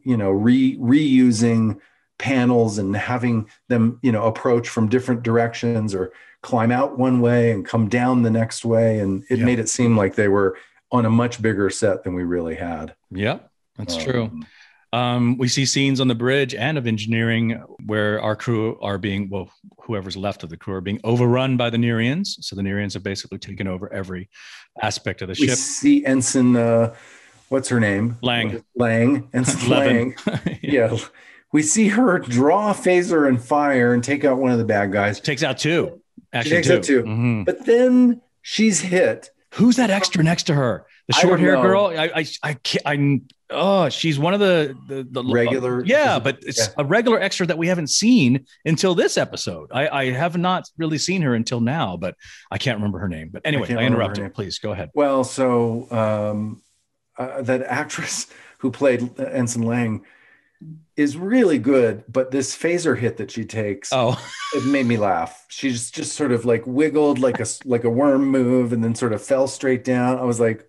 reusing panels and having them, approach from different directions or climb out one way and come down the next way. And it made it seem like they were on a much bigger set than we really had. Yeah, that's true. We see scenes on the bridge and of engineering where our crew are whoever's left of the crew are being overrun by the Nereans. So the Nereans have basically taken over every aspect of the ship. We see Ensign, what's her name? Lang. Ensign Lang. We see her draw a phaser and fire and take out one of the bad guys. Takes out 2. Actually, she takes out 2. Mm-hmm. But then she's hit. Who's that extra next to her? The short hair girl? I can't. She's one of the regular. But it's a regular extra that we haven't seen until this episode. I have not really seen her until now, but I can't remember her name. But anyway, I interrupted. Please go ahead. Well, so that actress who played Ensign Lang is really good, but this phaser hit that she takes, it made me laugh. She's just sort of like wiggled like a worm move and then sort of fell straight down. I was like,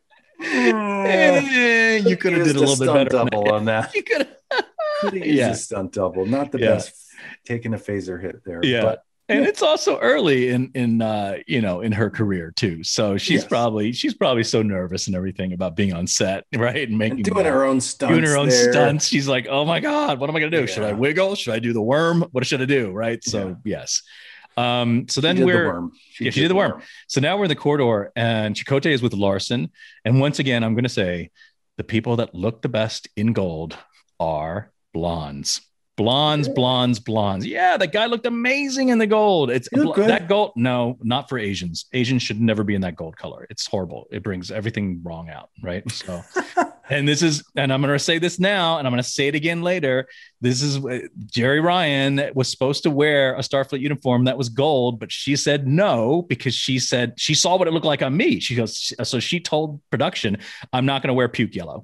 you could have did a little bit better double on that. You could have used a stunt double. Not the best taking a phaser hit there. But and it's also early in her career too. So she's probably so nervous and everything about being on set, right? And doing her own stunts. She's like, oh my God, what am I going to do? Should I wiggle? Should I do the worm? What should I do? Right. So yes. So then she did the worm. So now we're in the corridor and Chakotay is with Larson. And once again, I'm going to say the people that look the best in gold are blondes. Blondes. Yeah, that guy looked amazing in the gold. It's that gold. No, not for Asians. Asians should never be in that gold color. It's horrible. It brings everything wrong out, right? So And I'm going to say this now, and I'm going to say it again later. This is Jerry Ryan was supposed to wear a Starfleet uniform that was gold, but she said no, because she said she saw what it looked like on me. She goes, so she told production, I'm not going to wear puke yellow.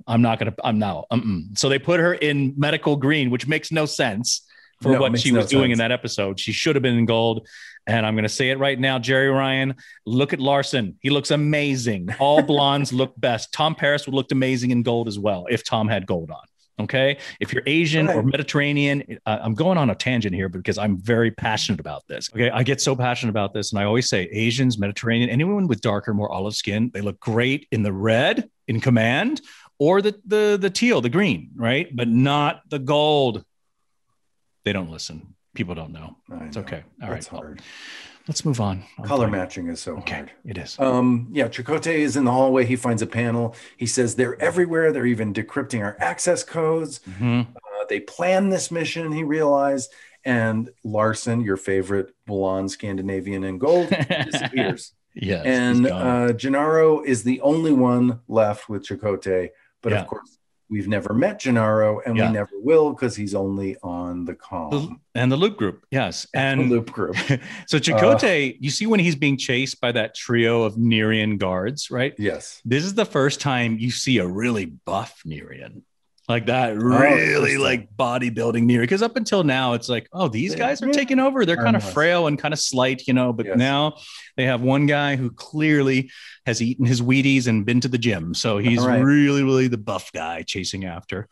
So they put her in medical green, which makes no sense for what she was doing in that episode. She should have been in gold. And I'm going to say it right now, Jerry Ryan, look at Larson. He looks amazing. All blondes look best. Tom Paris would look amazing in gold as well if Tom had gold on. Okay. If you're Asian or Mediterranean, I'm going on a tangent here because I'm very passionate about this. Okay. I get so passionate about this. And I always say Asians, Mediterranean, anyone with darker, more olive skin, they look great in the red in command or the teal, the green, right? But not the gold. They don't listen. People don't know. It's okay. All right. Hard. Let's move on. Color matching is so hard. It is. Chakotay is in the hallway. He finds a panel. He says they're everywhere. They're even decrypting our access codes. Mm-hmm. They planned this mission, he realized. And Larson, your favorite blonde Scandinavian in gold, disappears. Yes. And Gennaro is the only one left with Chakotay. But of course, we've never met Gennaro, and we never will because he's only on the comm. And the loop group, yes. And the loop group. So Chakotay, you see when he's being chased by that trio of Nerian guards, right? Yes. This is the first time you see a really buff Nerian. Like that really like bodybuilding Nerian. Because up until now, it's like, oh, these guys are taking over. They're kind of frail and kind of slight, but now they have one guy who clearly has eaten his Wheaties and been to the gym. So he's really, really the buff guy chasing after.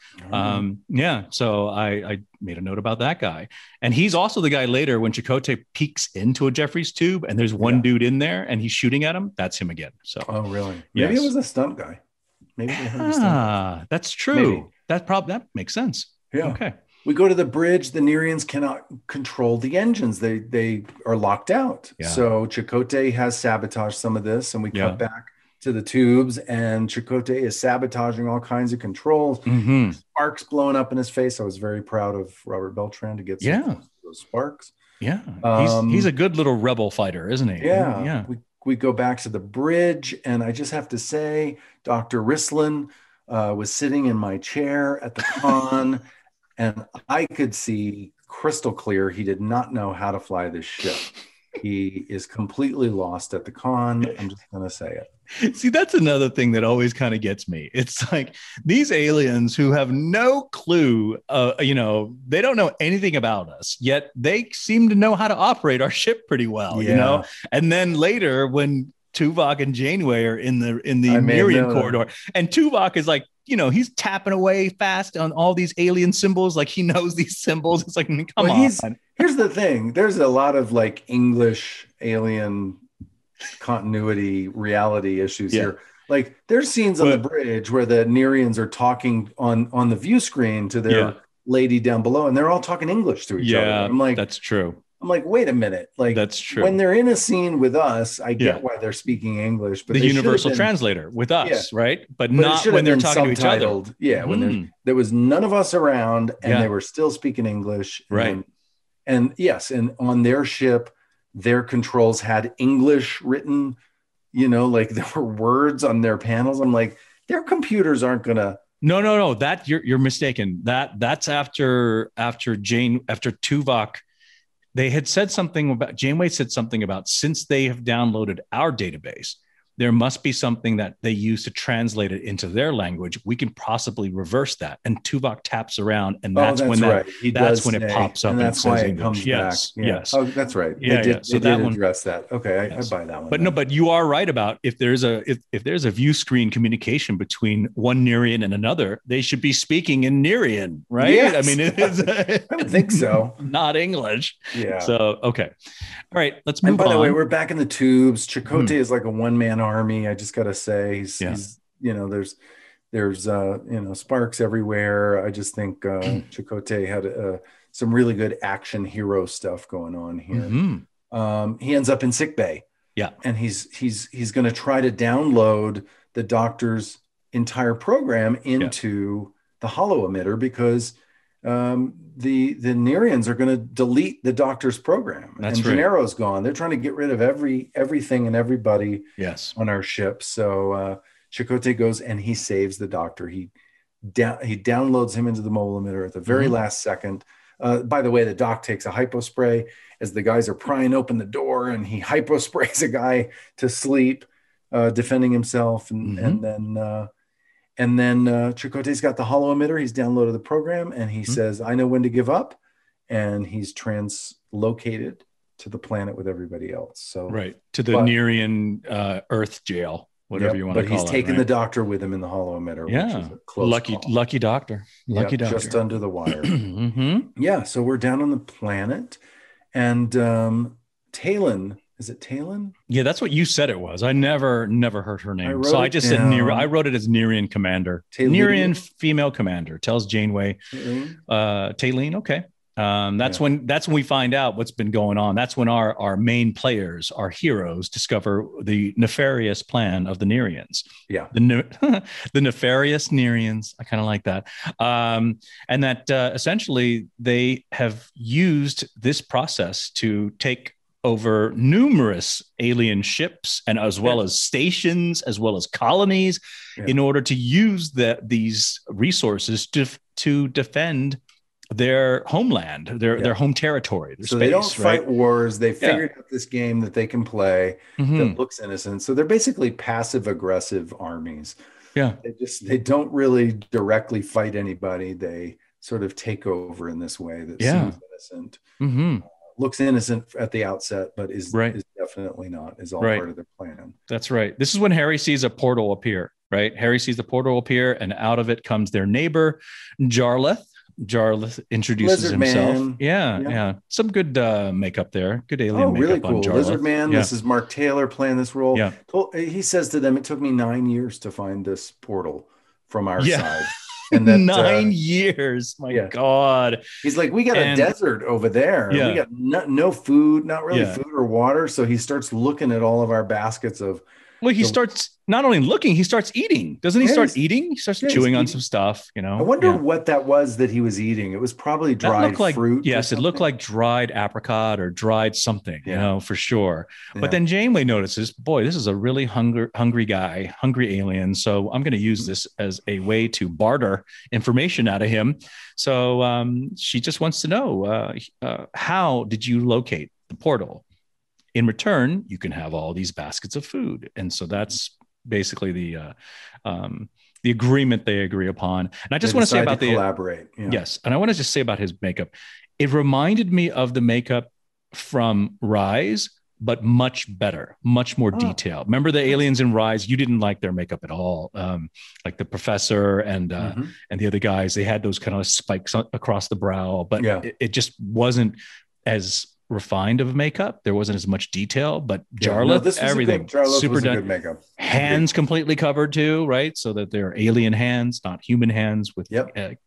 So I made a note about that guy. And he's also the guy later when Chakotay peeks into a Jeffries tube and there's one dude in there and he's shooting at him. That's him again. So, oh, really? Maybe it was a stunt guy. Maybe they had a stunt guy. That's true. Maybe. That makes sense. Yeah. Okay. We go to the bridge. The Nerians cannot control the engines. They are locked out. Yeah. So Chakotay has sabotaged some of this, and we cut back to the tubes, and Chakotay is sabotaging all kinds of controls. Mm-hmm. Sparks blowing up in his face. I was very proud of Robert Beltran to get some of those sparks. Yeah. He's a good little rebel fighter, isn't he? Yeah. Yeah. We go back to the bridge, and I just have to say, Dr. Rislin was sitting in my chair at the con, and I could see crystal clear he did not know how to fly this ship. He is completely lost at the con. I'm just going to say it. See, that's another thing that always kind of gets me. It's like these aliens who have no clue, they don't know anything about us, yet they seem to know how to operate our ship pretty well, And then later when Tuvok and Janeway are in the Nerian corridor, and Tuvok is like, he's tapping away fast on all these alien symbols. Like he knows these symbols. It's like, come on. Here's the thing. There's a lot of like English alien continuity reality issues here. Like there's scenes on the bridge where the Nerians are talking on the view screen to their lady down below, and they're all talking English to each other. I'm like, that's true. I'm like, wait a minute. Like that's true. When they're in a scene with us, I get why they're speaking English, but the universal translator with us, right? But not when they're talking to each other. Yeah. When there was none of us around and they were still speaking English. Right. And yes. And on their ship, their controls had English written, like there were words on their panels. I'm like, their computers aren't going to. No. That you're mistaken. That's after Tuvok. They had said something about, Janeway said something about, since they have downloaded our database, there must be something that they use to translate it into their language. We can possibly reverse that. And Tuvok taps around, and that's when it pops up. And that's why it comes back. Yes. Oh, that's right. Yeah. They did address that. Okay, I buy that one. But you are right about if there's a view screen communication between one Nerian and another, they should be speaking in Nerian, right? Yes. I mean, I would think so. Not English. Yeah. So okay. All right, let's move on. And by the way, we're back in the tubes. Chakotay is like a one-man army. I just got to say, he's there's sparks everywhere. I just think Chakotay had some really good action hero stuff going on here. Mm-hmm. He ends up in sickbay. Yeah. And he's going to try to download the doctor's entire program into the holo emitter because the Nerians are going to delete the doctor's program. That's and right. Gennaro's gone. They're trying to get rid of everything and everybody yes. on our ship. So Chakotay goes and he saves the doctor. He He downloads him into the mobile emitter at the very last second. By the way, the doc takes a hypo spray as the guys are prying open the door, and he hypo sprays a guy to sleep, defending himself. And then Chakotay's got the holo emitter. He's downloaded the program, and he says, "I know when to give up," and he's translocated to the planet with everybody else. So to the Nerian Earth jail. Whatever you want to call it. But he's taking the doctor with him in the holo emitter. Yeah. Which is a close lucky doctor. Lucky doctor. Just under the wire. Yeah. So we're down on the planet. And Talon, is it Talon? Yeah, that's what you said it was. I never heard her name. I just said I wrote it as Nerian commander. Nerian female commander tells Janeway. Talene, okay. That's when we find out what's been going on. That's when our main players, our heroes, discover the nefarious plan of the Nerians. Yeah, the nefarious Nerians. I kind of like that. And that essentially they have used this process to take over numerous alien ships and as well as stations, as well as colonies, in order to use these resources to defend their homeland, their home territory, their so space, they don't fight wars. They figured out this game that they can play that looks innocent. So they're basically passive aggressive armies. Yeah, they don't really directly fight anybody. They sort of take over in this way that seems innocent. Looks innocent at the outset, but is definitely not. Is all part of their plan. That's right. This is when Harry sees a portal appear. Right, Harry sees the portal appear, and out of it comes their neighbor, Jarlath. Jarlath introduces Lizard himself. Man. Yeah. Some good makeup there. Good alien makeup really cool. on Jarlath. Lizard Man. This is Mark Taylor playing this role. Yeah. He says to them, "It took me 9 years to find this portal from our side." And that, 9 years. My God. He's like, we got a desert over there. Yeah. We got no food, not really food or water. So he starts looking at all of our baskets of. Well, he starts not only looking, he starts eating. Doesn't he start eating? He starts chewing on some stuff, you know. I wonder what that was that he was eating. It was probably dried fruit. Yes, it looked like dried apricot or dried something, you know, for sure. Yeah. But then Janeway notices, boy, this is a really hungry guy, hungry alien. So I'm going to use this as a way to barter information out of him. So she just wants to know, how did you locate the portal? In return, you can have all these baskets of food. And so that's basically the agreement they agree upon. And I just want to say about the collaborate. Yeah. Yes. And I want to just say about his makeup. It reminded me of the makeup from Rise, but much better, much more detailed. Remember the aliens in Rise? You didn't like their makeup at all. Like the professor and the other guys, they had those kind of spikes across the brow, but it just wasn't as refined of makeup. There wasn't as much detail, but Jarlath, everything super done. Good makeup. Hands completely covered too, right? So that they're alien hands, not human hands with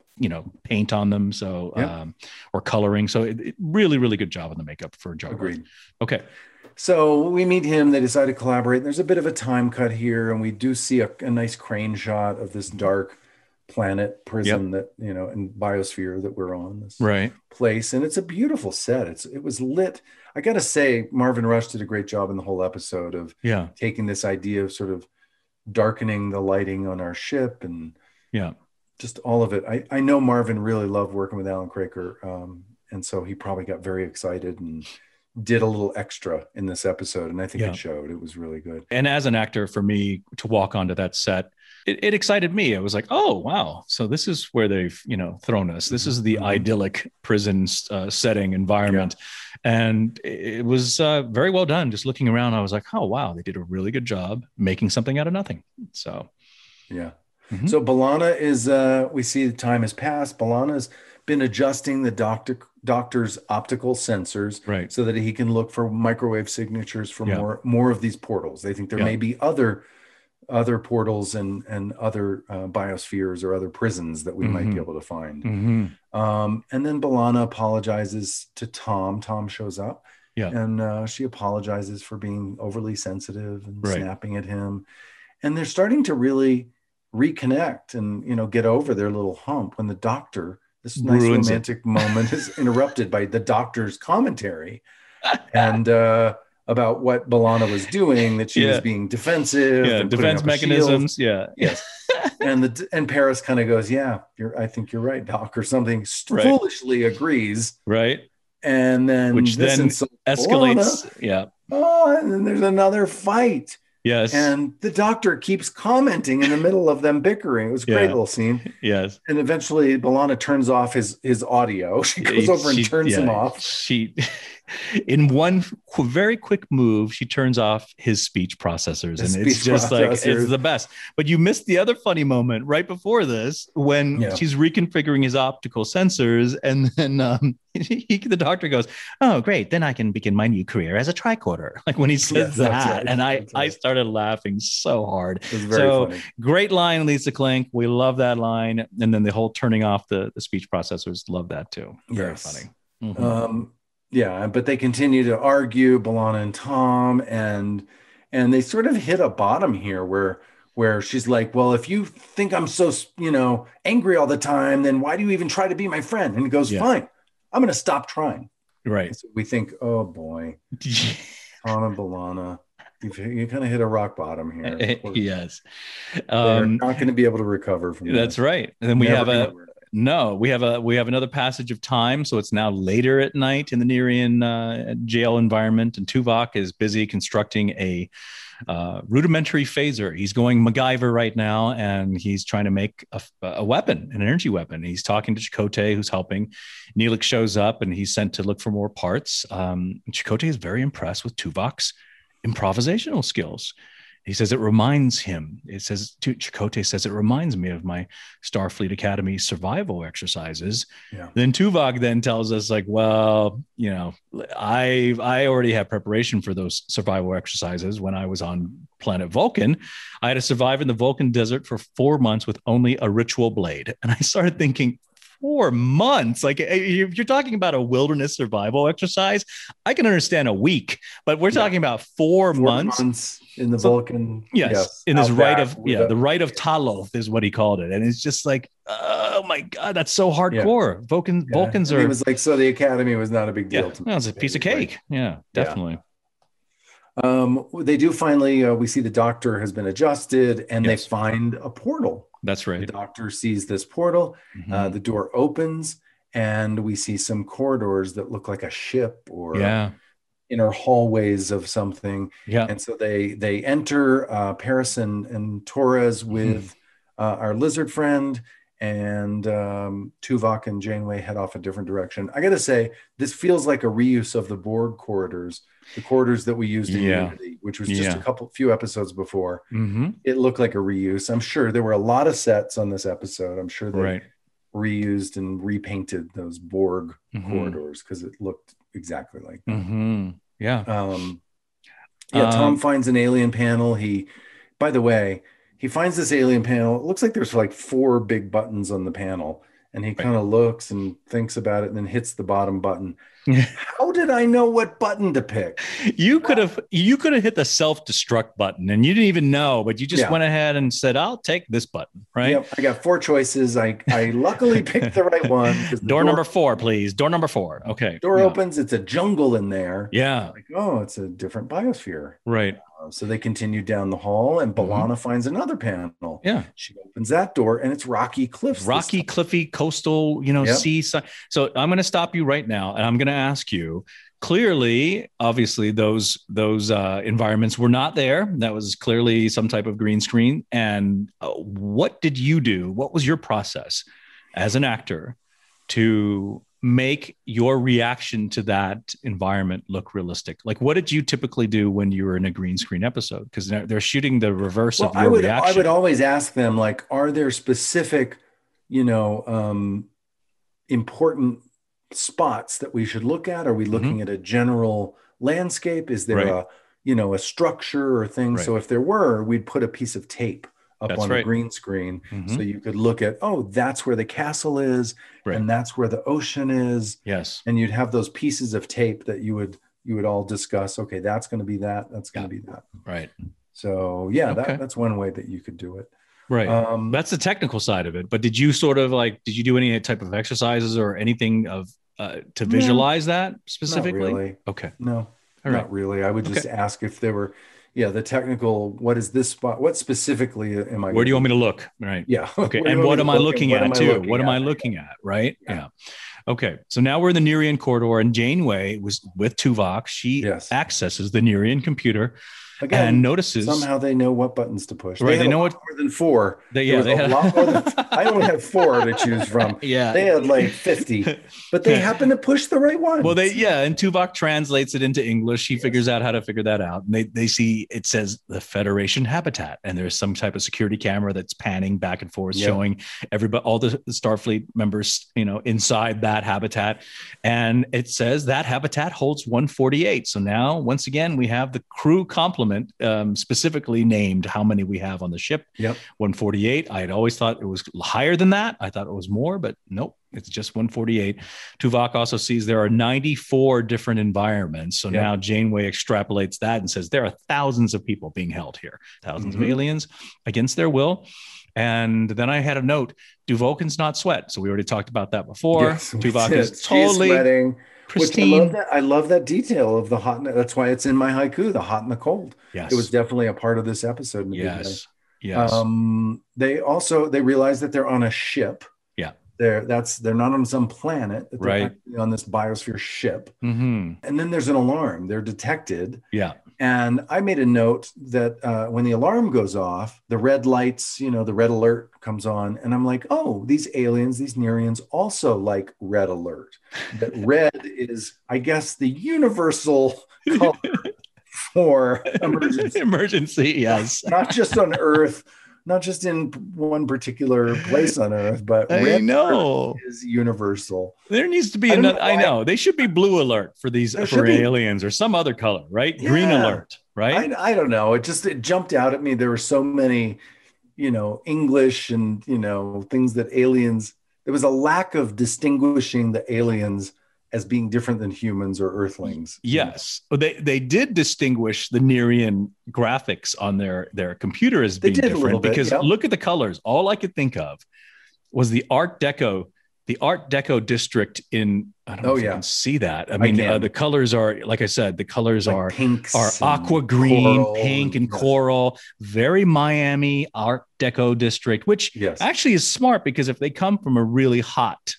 paint on them. So or coloring. So it really, really good job on the makeup for Jarlath. Agreed. Okay. So we meet him. They decide to collaborate. There's a bit of a time cut here, and we do see a nice crane shot of this dark planet prison that and biosphere that we're on, this place, and it's a beautiful set. It was lit. I gotta say, Marvin Rush did a great job in the whole episode of taking this idea of sort of darkening the lighting on our ship and just all of it. I know Marvin really loved working with Alan Craker, and so he probably got very excited and did a little extra in this episode, and I think it showed. It was really good. And as an actor, for me to walk onto that set, it excited me. I was like, oh, wow. So this is where they've, thrown us. This is the idyllic prison setting environment. And it was very well done. Just looking around, I was like, oh, wow, they did a really good job making something out of nothing. So, So B'Elanna is, we see the time has passed. B'Elanna's been adjusting the doctor's optical sensors so that he can look for microwave signatures for more of these portals. They think there may be other portals and other biospheres or other prisons that we might be able to find. And then B'Elanna apologizes to Tom. Tom shows up and she apologizes for being overly sensitive and snapping at him. And they're starting to really reconnect and, get over their little hump when the doctor, this nice romantic moment is interrupted by the doctor's commentary. And about what B'Elanna was doing, that she was being defensive. Yeah, and defense mechanisms. Yeah. Yes. and Paris kind of goes, yeah, I think you're right, Doc, or something. Foolishly agrees. Right. And then which then escalates. B'Elanna. Yeah. Oh, and then there's another fight. Yes. And the doctor keeps commenting in the middle of them bickering. It was a great little scene. Yes. And eventually B'Elanna turns off his audio. She goes over and turns him off. She, in one very quick move, she turns off his speech processors. And it's just like, it's the best. But you missed the other funny moment right before this when she's reconfiguring his optical sensors. And then the doctor goes, oh, great. Then I can begin my new career as a tricorder. Like when he says that. Right. And I started laughing so hard. It was very funny. Great line, Lisa Klink. We love that line. And then the whole turning off the speech processors. Love that too. Very funny. Mm-hmm. Yeah, but they continue to argue, B'Elanna and Tom, and they sort of hit a bottom here where she's like, well, if you think I'm so, angry all the time, then why do you even try to be my friend? And he goes, fine, I'm going to stop trying. Right. So we think, oh boy, Tom and B'Elanna, you kind of hit a rock bottom here. Yes. They're not going to be able to recover from that. That's right. And then we have another passage of time. So it's now later at night in the Nerean jail environment. And Tuvok is busy constructing a rudimentary phaser. He's going MacGyver right now, and he's trying to make a weapon, an energy weapon. He's talking to Chakotay, who's helping. Neelix shows up, and he's sent to look for more parts. Chakotay is very impressed with Tuvok's improvisational skills. He says it reminds him. Chakotay says it reminds me of my Starfleet Academy survival exercises. Yeah. Then Tuvok then tells us like, well, I already have preparation for those survival exercises when I was on planet Vulcan. I had to survive in the Vulcan desert for 4 months with only a ritual blade. And I started thinking, 4 months, like if you're talking about a wilderness survival exercise, I can understand a week, but we're talking about 4 months in the Vulcan. Yes. In his rite of, the rite of Taloth is what he called it. And it's just like, oh my God, that's so hardcore. Vulcans are. It was like, so the Academy was not a big deal to me. No, it's a piece of cake. Right? Yeah, definitely. They do finally, we see the doctor has been adjusted and they find a portal. That's right. The doctor sees this portal. Mm-hmm. The door opens and we see some corridors that look like a ship or inner hallways of something. Yeah. And so they enter Paris and Torres with our lizard friend, and Tuvok and Janeway head off a different direction. I got to say, this feels like a reuse of the Borg corridors, the corridors that we used in Unity, which was just few episodes before. Mm-hmm. It looked like a reuse. I'm sure there were a lot of sets on this episode. I'm sure they reused and repainted those Borg corridors because it looked exactly like that. Mm-hmm. Yeah. Tom finds an alien panel. By the way, he finds this alien panel. It looks like there's like 4 big buttons on the panel. And he kind of looks and thinks about it and then hits the bottom button. How did I know what button to pick? You could have hit the self-destruct button and you didn't even know, but you just went ahead and said, I'll take this button, right? Yep. I got 4 choices. I luckily picked the right one. Door number 4, please. Door number 4. Okay. Door opens. It's a jungle in there. Yeah. Like, oh, it's a different biosphere. Right. So they continue down the hall and B'Elanna finds another panel. Yeah. She opens that door and it's rocky cliffs. Rocky, cliffy, coastal, seaside. So I'm going to stop you right now and I'm going to ask you, clearly, obviously those environments were not there. That was clearly some type of green screen. And what did you do? What was your process as an actor to make your reaction to that environment look realistic? Like, what did you typically do when you were in a green screen episode? Because they're shooting the reverse of your reaction. I would always ask them, like, are there specific, important spots that we should look at? Are we looking at a general landscape? Is there a structure or thing? Right. So if there were, we'd put a piece of tape up on a green screen so you could look at, that's where the castle is and that's where the ocean is. Yes. And you'd have those pieces of tape that you would all discuss. Okay, that's going to be that. That's going to be that. Right. So that's one way that you could do it. Right. That's the technical side of it. But did you did you do any type of exercises or anything to visualize that specifically? Not really. Okay. No. All right. Not really. I would just ask if there were, the technical, what is this spot? What specifically am I? Where do you want me to look? Right. Yeah. Okay. And what am I looking at too? What am I looking at? Right. Yeah. Okay. So now we're in the Nerian corridor, and Janeway was with Tuvok. She accesses the Nerian computer. Again, and notices somehow they know what buttons to push. Right, they know what more than 4. They had a lot more than. I only had 4 to choose from. Yeah, they had like 50, but they happen to push the right one. Well, and Tuvok translates it into English. He figures out how to figure that out. And they see it says the Federation habitat, and there's some type of security camera that's panning back and forth, showing everybody, all the Starfleet members, inside that habitat, and it says that habitat holds 148. So now, once again, we have the crew complement. Specifically named how many we have on the ship. 148. I had always thought it was higher than that. I thought it was more, but nope, it's just 148. Tuvok also sees there are 94 different environments. So now Janeway extrapolates that and says there are thousands of people being held here, thousands of aliens against their will. And then I had a note: do Vulcans not sweat? So we already talked about that before. Tuvok is totally sweating. Pristine. I love that detail of the hot. That's why it's in my haiku, the hot and the cold. Yes. It was definitely a part of this episode. In the Yes. They realize that they're on a ship. Yeah. They're not on some planet. They're right. actually on this biosphere ship. Mm-hmm. And then there's an alarm. They're detected. Yeah. And I made a note that when the alarm goes off, the red lights, the red alert comes on. And I'm like, oh, these aliens, these Nerians also like red alert. That red is, I guess, the universal color for emergency. Emergency, yes. Not just on Earth, not just in one particular place on Earth, but red alert is universal. There needs to be another. I know they should be blue alert for these for aliens or some other color, right? Yeah. Green alert, right? I don't know. It jumped out at me. There were so many, English and things that aliens. There was a lack of distinguishing the aliens as being different than humans or Earthlings. Yes, they did distinguish the Nerian graphics on their computer as being different because look at the colors. All I could think of was the Art Deco district in. I don't know if you can see that. I mean, the colors are, like I said, the colors are aqua green, pink, and coral. Very Miami Art Deco district, which actually is smart because if they come from a really hot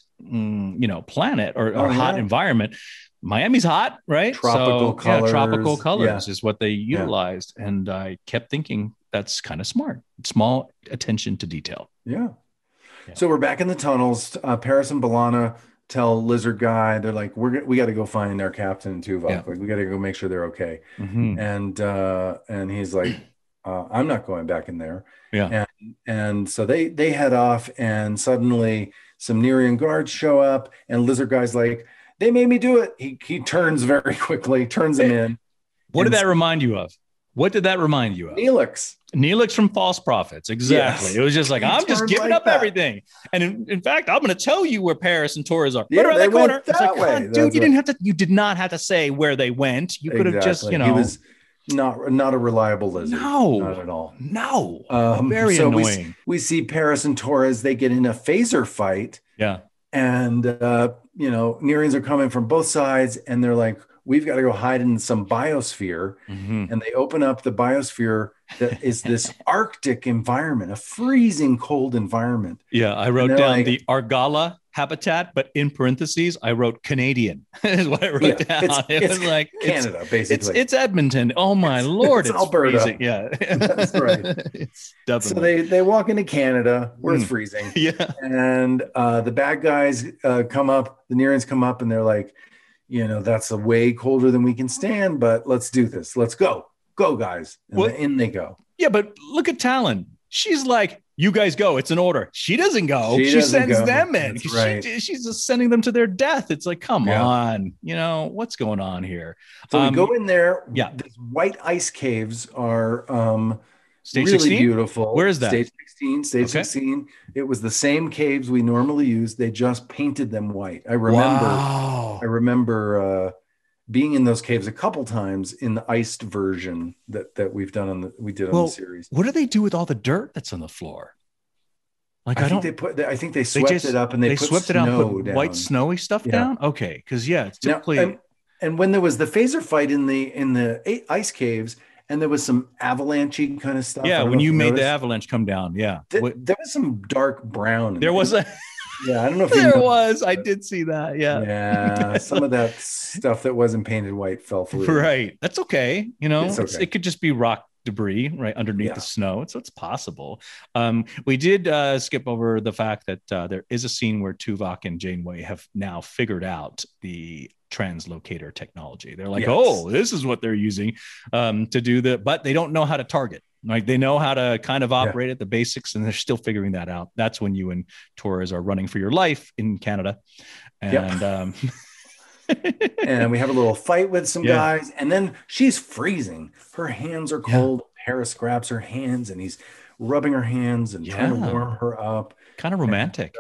planet or hot environment, Miami's hot, right? Tropical colors is what they utilized. And I kept thinking that's kind of smart. Small attention to detail. Yeah. So we're back in the tunnels. Paris and B'Elanna tell Lizard Guy, they're like, we got to go find our captain and Tuvok. Like, we got to go make sure they're okay. Mm-hmm. And he's like, I'm not going back in there. Yeah. And so they head off, and suddenly some Nerian guards show up, and Lizard Guy's like, they made me do it. He turns very quickly, turns them in. What did that remind you of? What did that remind you of? Neelix from False Prophets. Exactly. Yes. It was just like, I'm just giving up everything. And in fact, I'm going to tell you where Paris and Torres are. Yeah, right around that corner. It's like, way. Dude, you did not have to say where they went. You could have just, He was not a reliable Lizard. No. Not at all. No. Very annoying. We see Paris and Torres, they get in a phaser fight. Yeah. And, Nerians are coming from both sides, and they're like, we've got to go hide in some biosphere. Mm-hmm. And they open up the biosphere that is this Arctic environment, a freezing cold environment. Yeah, I wrote down the Argala habitat, but in parentheses, I wrote Canadian is what I wrote down. It was like Canada, basically. It's Edmonton. Oh my Lord, it's Alberta. Freezing. Yeah, that's right. It's definitely. So they walk into Canada where it's freezing. Yeah, and the bad guys come up. The Nerians come up, and they're like, that's a way colder than we can stand, but let's do this. Let's go, guys. And in they go. Yeah, but look at Talon. She's like, you guys go. It's an order. She doesn't go. She sends them in. Right. She's just sending them to their death. It's like, come on. What's going on here? So we go in there. Yeah. These white ice caves are Stage really 16? beautiful. Stage that? Stage 16. It was the same caves we normally use. They just painted them white. I remember being in those caves a couple times in the iced version that we've done on the series. What do they do with all the dirt that's on the floor? Like I think they swept it up and they put swept it out, put white snowy stuff down. Okay, because it's typically And when there was the phaser fight in the ice caves, and there was some avalanche-y kind of stuff. Yeah, when you made the avalanche come down. Yeah. There was some dark brown. There was a yeah, I don't know if there was. I did see that. Yeah. Yeah. Some of that stuff that wasn't painted white fell through. Right. That's okay. You know, okay. It could just be rock debris right underneath the snow. So it's possible. We did skip over the fact that there is a scene where Tuvok and Janeway have now figured out the translocator technology. They're like, oh, this is what they're using to do but they don't know how to target. Like they know how to kind of operate at the basics, and they're still figuring that out. That's when you and Torres are running for your life in Canada. And and we have a little fight with some guys, and then she's freezing. Her hands are cold. Paris grabs her hands, and he's rubbing her hands and trying to warm her up. Kind of romantic.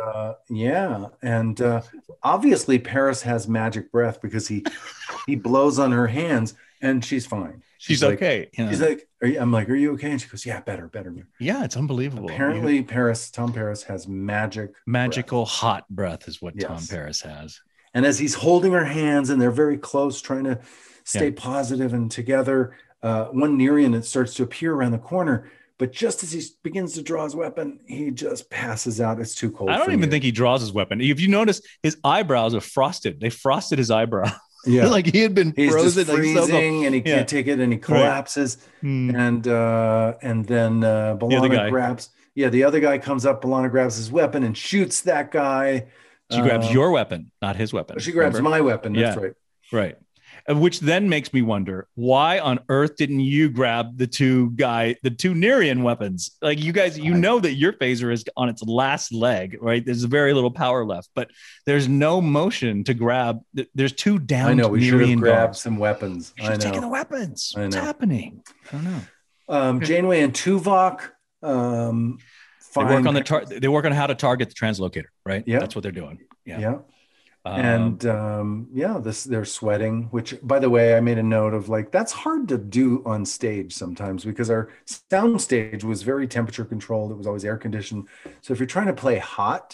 And obviously Paris has magic breath because he blows on her hands, and she's fine. She's like, okay. She's like, I'm like, are you okay? And she goes, yeah, better. Yeah, it's unbelievable. Apparently, Tom Paris has magical breath. Hot breath is what Tom Paris has. And as he's holding her hands, and they're very close, trying to stay positive and together, one Nerian starts to appear around the corner. But just as he begins to draw his weapon, he just passes out. It's too cold. I don't even think he draws his weapon. If you notice, his eyebrows are frosted. They frosted his eyebrow. Yeah, like he had been frozen, just freezing, and he can't take it, and he collapses. Right. And then B'Elanna grabs. Yeah, the other guy comes up. B'Elanna grabs his weapon and shoots that guy. She grabs your weapon, not his weapon. She grabs my weapon. That's right. Right. Which then makes me wonder, why on earth didn't you grab the two Nerian weapons? Like you guys, you know that your phaser is on its last leg, right? There's very little power left, but there's no motion to grab. There's two downed. I know we should have grabbed some weapons. I know. Taking the weapons. What's happening? I don't know. Janeway and Tuvok. They work on how to target the translocator, right? Yeah, that's what they're doing. Yeah. And they're sweating, which, by the way, I made a note of, like, that's hard to do on stage sometimes because our sound stage was very temperature controlled. It was always air conditioned. So if you're trying to play hot,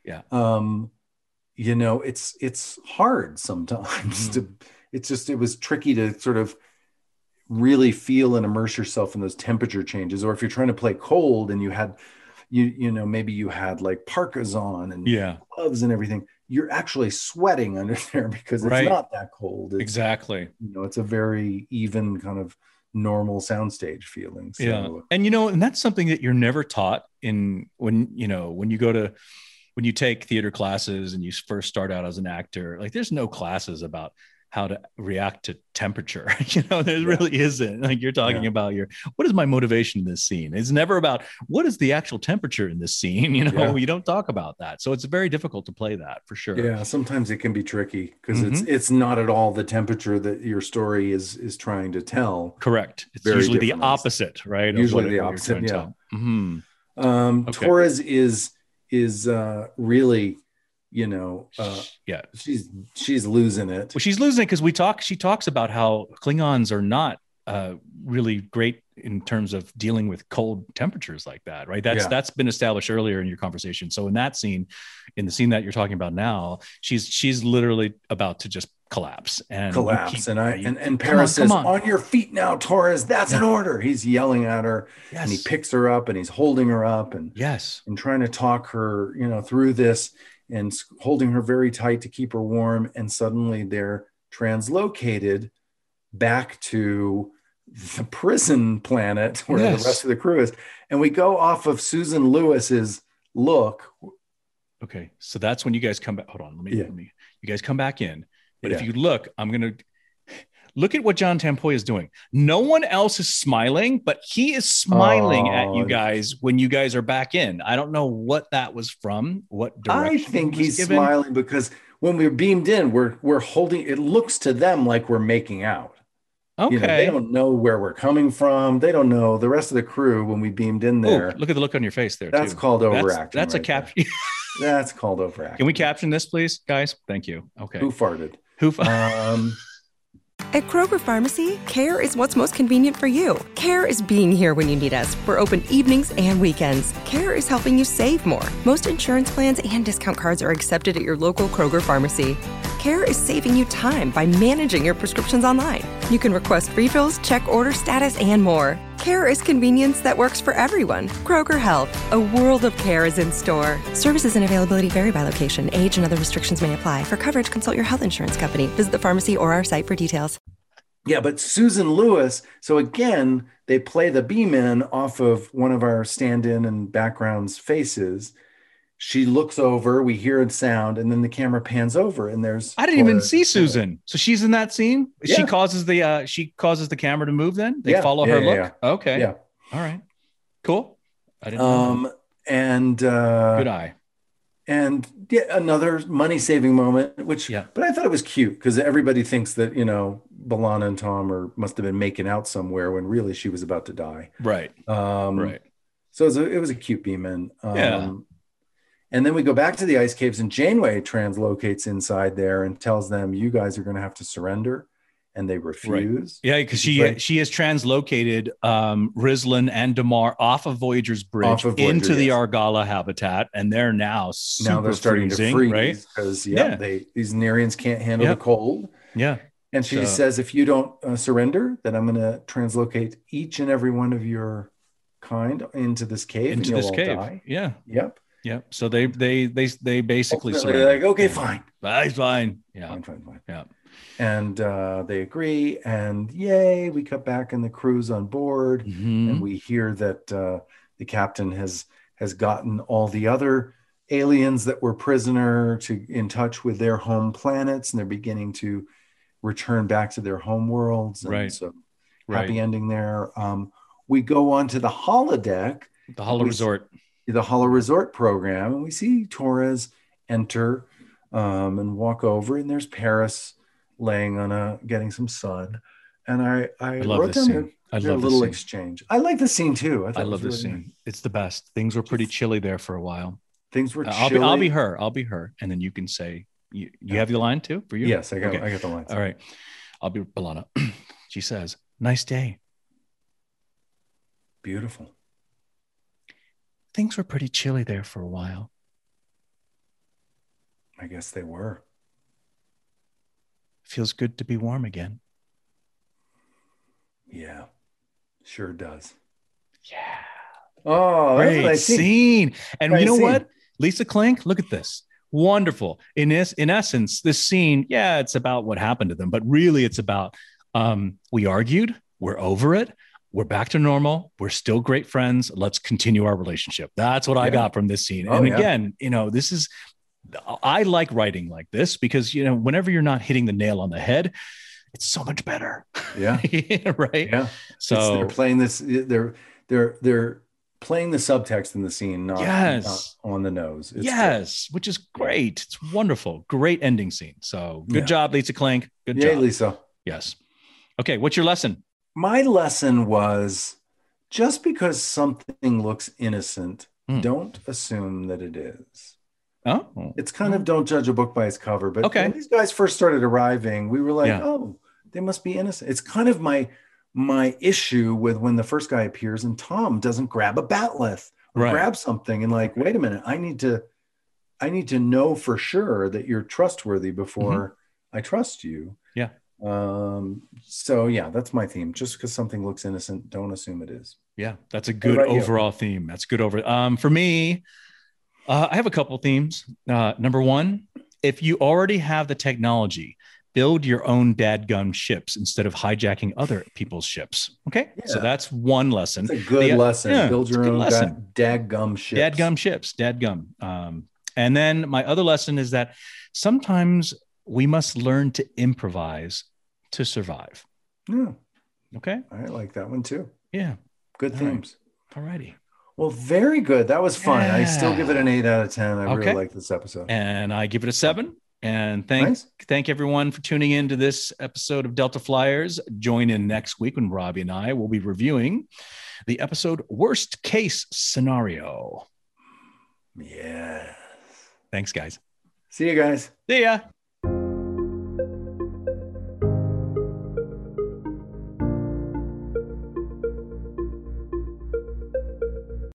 it's hard sometimes it was tricky to sort of really feel and immerse yourself in those temperature changes. Or if you're trying to play cold and you had, maybe you had like parkas on and gloves and everything, you're actually sweating under there because it's not that cold. Exactly. It's a very even kind of normal soundstage feeling. So, and that's something that you're never taught when you take theater classes and you first start out as an actor. Like there's no classes about how to react to temperature. There really isn't. Like you're talking about what is my motivation in this scene? It's never about what is the actual temperature in this scene. You don't talk about that. So it's very difficult to play that for sure. Yeah. Sometimes it can be tricky because it's not at all the temperature that your story is trying to tell. Correct. It's usually the opposite, right? Usually the opposite. Yeah. Mm-hmm. Torres is really, she's losing it. Well, she's losing it because she talks about how Klingons are not really great in terms of dealing with cold temperatures like that, right? That's been established earlier in your conversation. So in the scene that you're talking about now, she's literally about to just collapse. And Paris says, on your feet now, Torres, that's an order. He's yelling at her, and he picks her up and he's holding her up and trying to talk her, through this, and holding her very tight to keep her warm. And suddenly they're translocated back to the prison planet where the rest of the crew is. And we go off of Susan Lewis's look. Okay. So that's when you guys come back. Hold on. Let me, you guys come back in. But if you look, I'm going to look at what John Tampoy is doing. No one else is smiling, but he is smiling at you guys when you guys are back in. I don't know what that was from. What direction? I think he's smiling because when we're beamed in, we're holding. It looks to them like we're making out. Okay. They don't know where we're coming from. They don't know the rest of the crew when we beamed in there. Look at the look on your face there. That's called overacting. That's a caption. That's called overacting. Can we caption this, please, guys? Thank you. Okay. Who farted? At Kroger Pharmacy, care is what's most convenient for you. Care is being here when you need us. We're open evenings and weekends. Care is helping you save more. Most insurance plans and discount cards are accepted at your local Kroger Pharmacy. Care is saving you time by managing your prescriptions online. You can request refills, check order status, and more. Care is convenience that works for everyone. Kroger Health, a world of care is in store. Services and availability vary by location. Age and other restrictions may apply. For coverage, consult your health insurance company. Visit the pharmacy or our site for details. Yeah, but Susan Lewis, so again, they play the B-men off of one of our stand-in and background's faces. She looks over, we hear a sound, and then the camera pans over, and there's... I didn't even see Susan. So she's in that scene? Yeah. She causes the camera to move then? They follow her look? Yeah. Okay. Yeah. All right. Cool. I didn't know that. And... Good eye. And another money-saving moment, but I thought it was cute because everybody thinks that, B'Elanna and Tom must have been making out somewhere when really she was about to die. Right. Right. So it was a cute beam-in. And then we go back to the ice caves, and Janeway translocates inside there and tells them, you guys are going to have to surrender. And they refuse. Right. Yeah, because she has translocated Rizlan and Damar off of Voyager's bridge into the Argala habitat, and they're now they're starting freezing, to freeze, right? Because these Nerians can't handle the cold. Yeah. And she just says, if you don't surrender, then I'm going to translocate each and every one of your kind into this cave. Into this cave. Die. Yeah. Yep. Yep. So they basically surrender. They're like, okay, fine. Fine. Yeah. Fine. Yeah. And they agree, and yay, we cut back and the crew's on board, and we hear that the captain has gotten all the other aliens that were prisoner in touch with their home planets, and they're beginning to return back to their home worlds. And so happy ending there. We go on to the holodeck. The Holo Resort. The Holo Resort program, and we see Torres enter and walk over, and there's Paris laying getting some sun, and I wrote down a little exchange. I like the scene too. I love this scene. Nice. It's the best. Things were pretty chilly there for a while. Things were chilly. I'll be her, and then you can say you have the line too for you. Yes, I got the line. All right, I'll be B'Elanna. She says, "Nice day. Beautiful. Things were pretty chilly there for a while. I guess they were. Feels good to be warm again." Yeah, sure does. Yeah. Oh, great scene. And you know what? Lisa Klink, look at this. Wonderful. In essence, this scene, it's about what happened to them, but really it's about we argued, we're over it, we're back to normal, we're still great friends, let's continue our relationship. That's what I got from this scene. Again, this is... I like writing like this because, whenever you're not hitting the nail on the head, it's so much better. Yeah. Right. Yeah. So they're playing this, they're playing the subtext in the scene, not on the nose. It's which is great. It's wonderful. Great ending scene. So good job, Lisa Klink. Good job. Lisa. Yes. Okay. What's your lesson? My lesson was just because something looks innocent, don't assume that it is. Oh, it's kind of don't judge a book by its cover. But when these guys first started arriving, we were like, oh, they must be innocent. It's kind of my issue with when the first guy appears and Tom doesn't grab a bat'leth or grab something and like, wait a minute, I need to know for sure that you're trustworthy before I trust you. Yeah. So that's my theme. Just because something looks innocent, don't assume it is. Yeah, that's a good overall theme. That's good for me. I have a couple themes. Number one, if you already have the technology, build your own dadgum ships instead of hijacking other people's ships. Okay. Yeah. So that's one lesson. It's a good lesson. Build your own dadgum ships. Dadgum ships. Dadgum. And then my other lesson is that sometimes we must learn to improvise to survive. Yeah. Okay. I like that one too. Yeah. Good themes. All righty. Well, very good. That was fun. I still give it an 8 out of 10. I really like this episode. And I give it a 7. And thank everyone for tuning in to this episode of Delta Flyers. Join in next week when Robbie and I will be reviewing the episode Worst Case Scenario. Yeah. Thanks, guys. See you guys. See ya.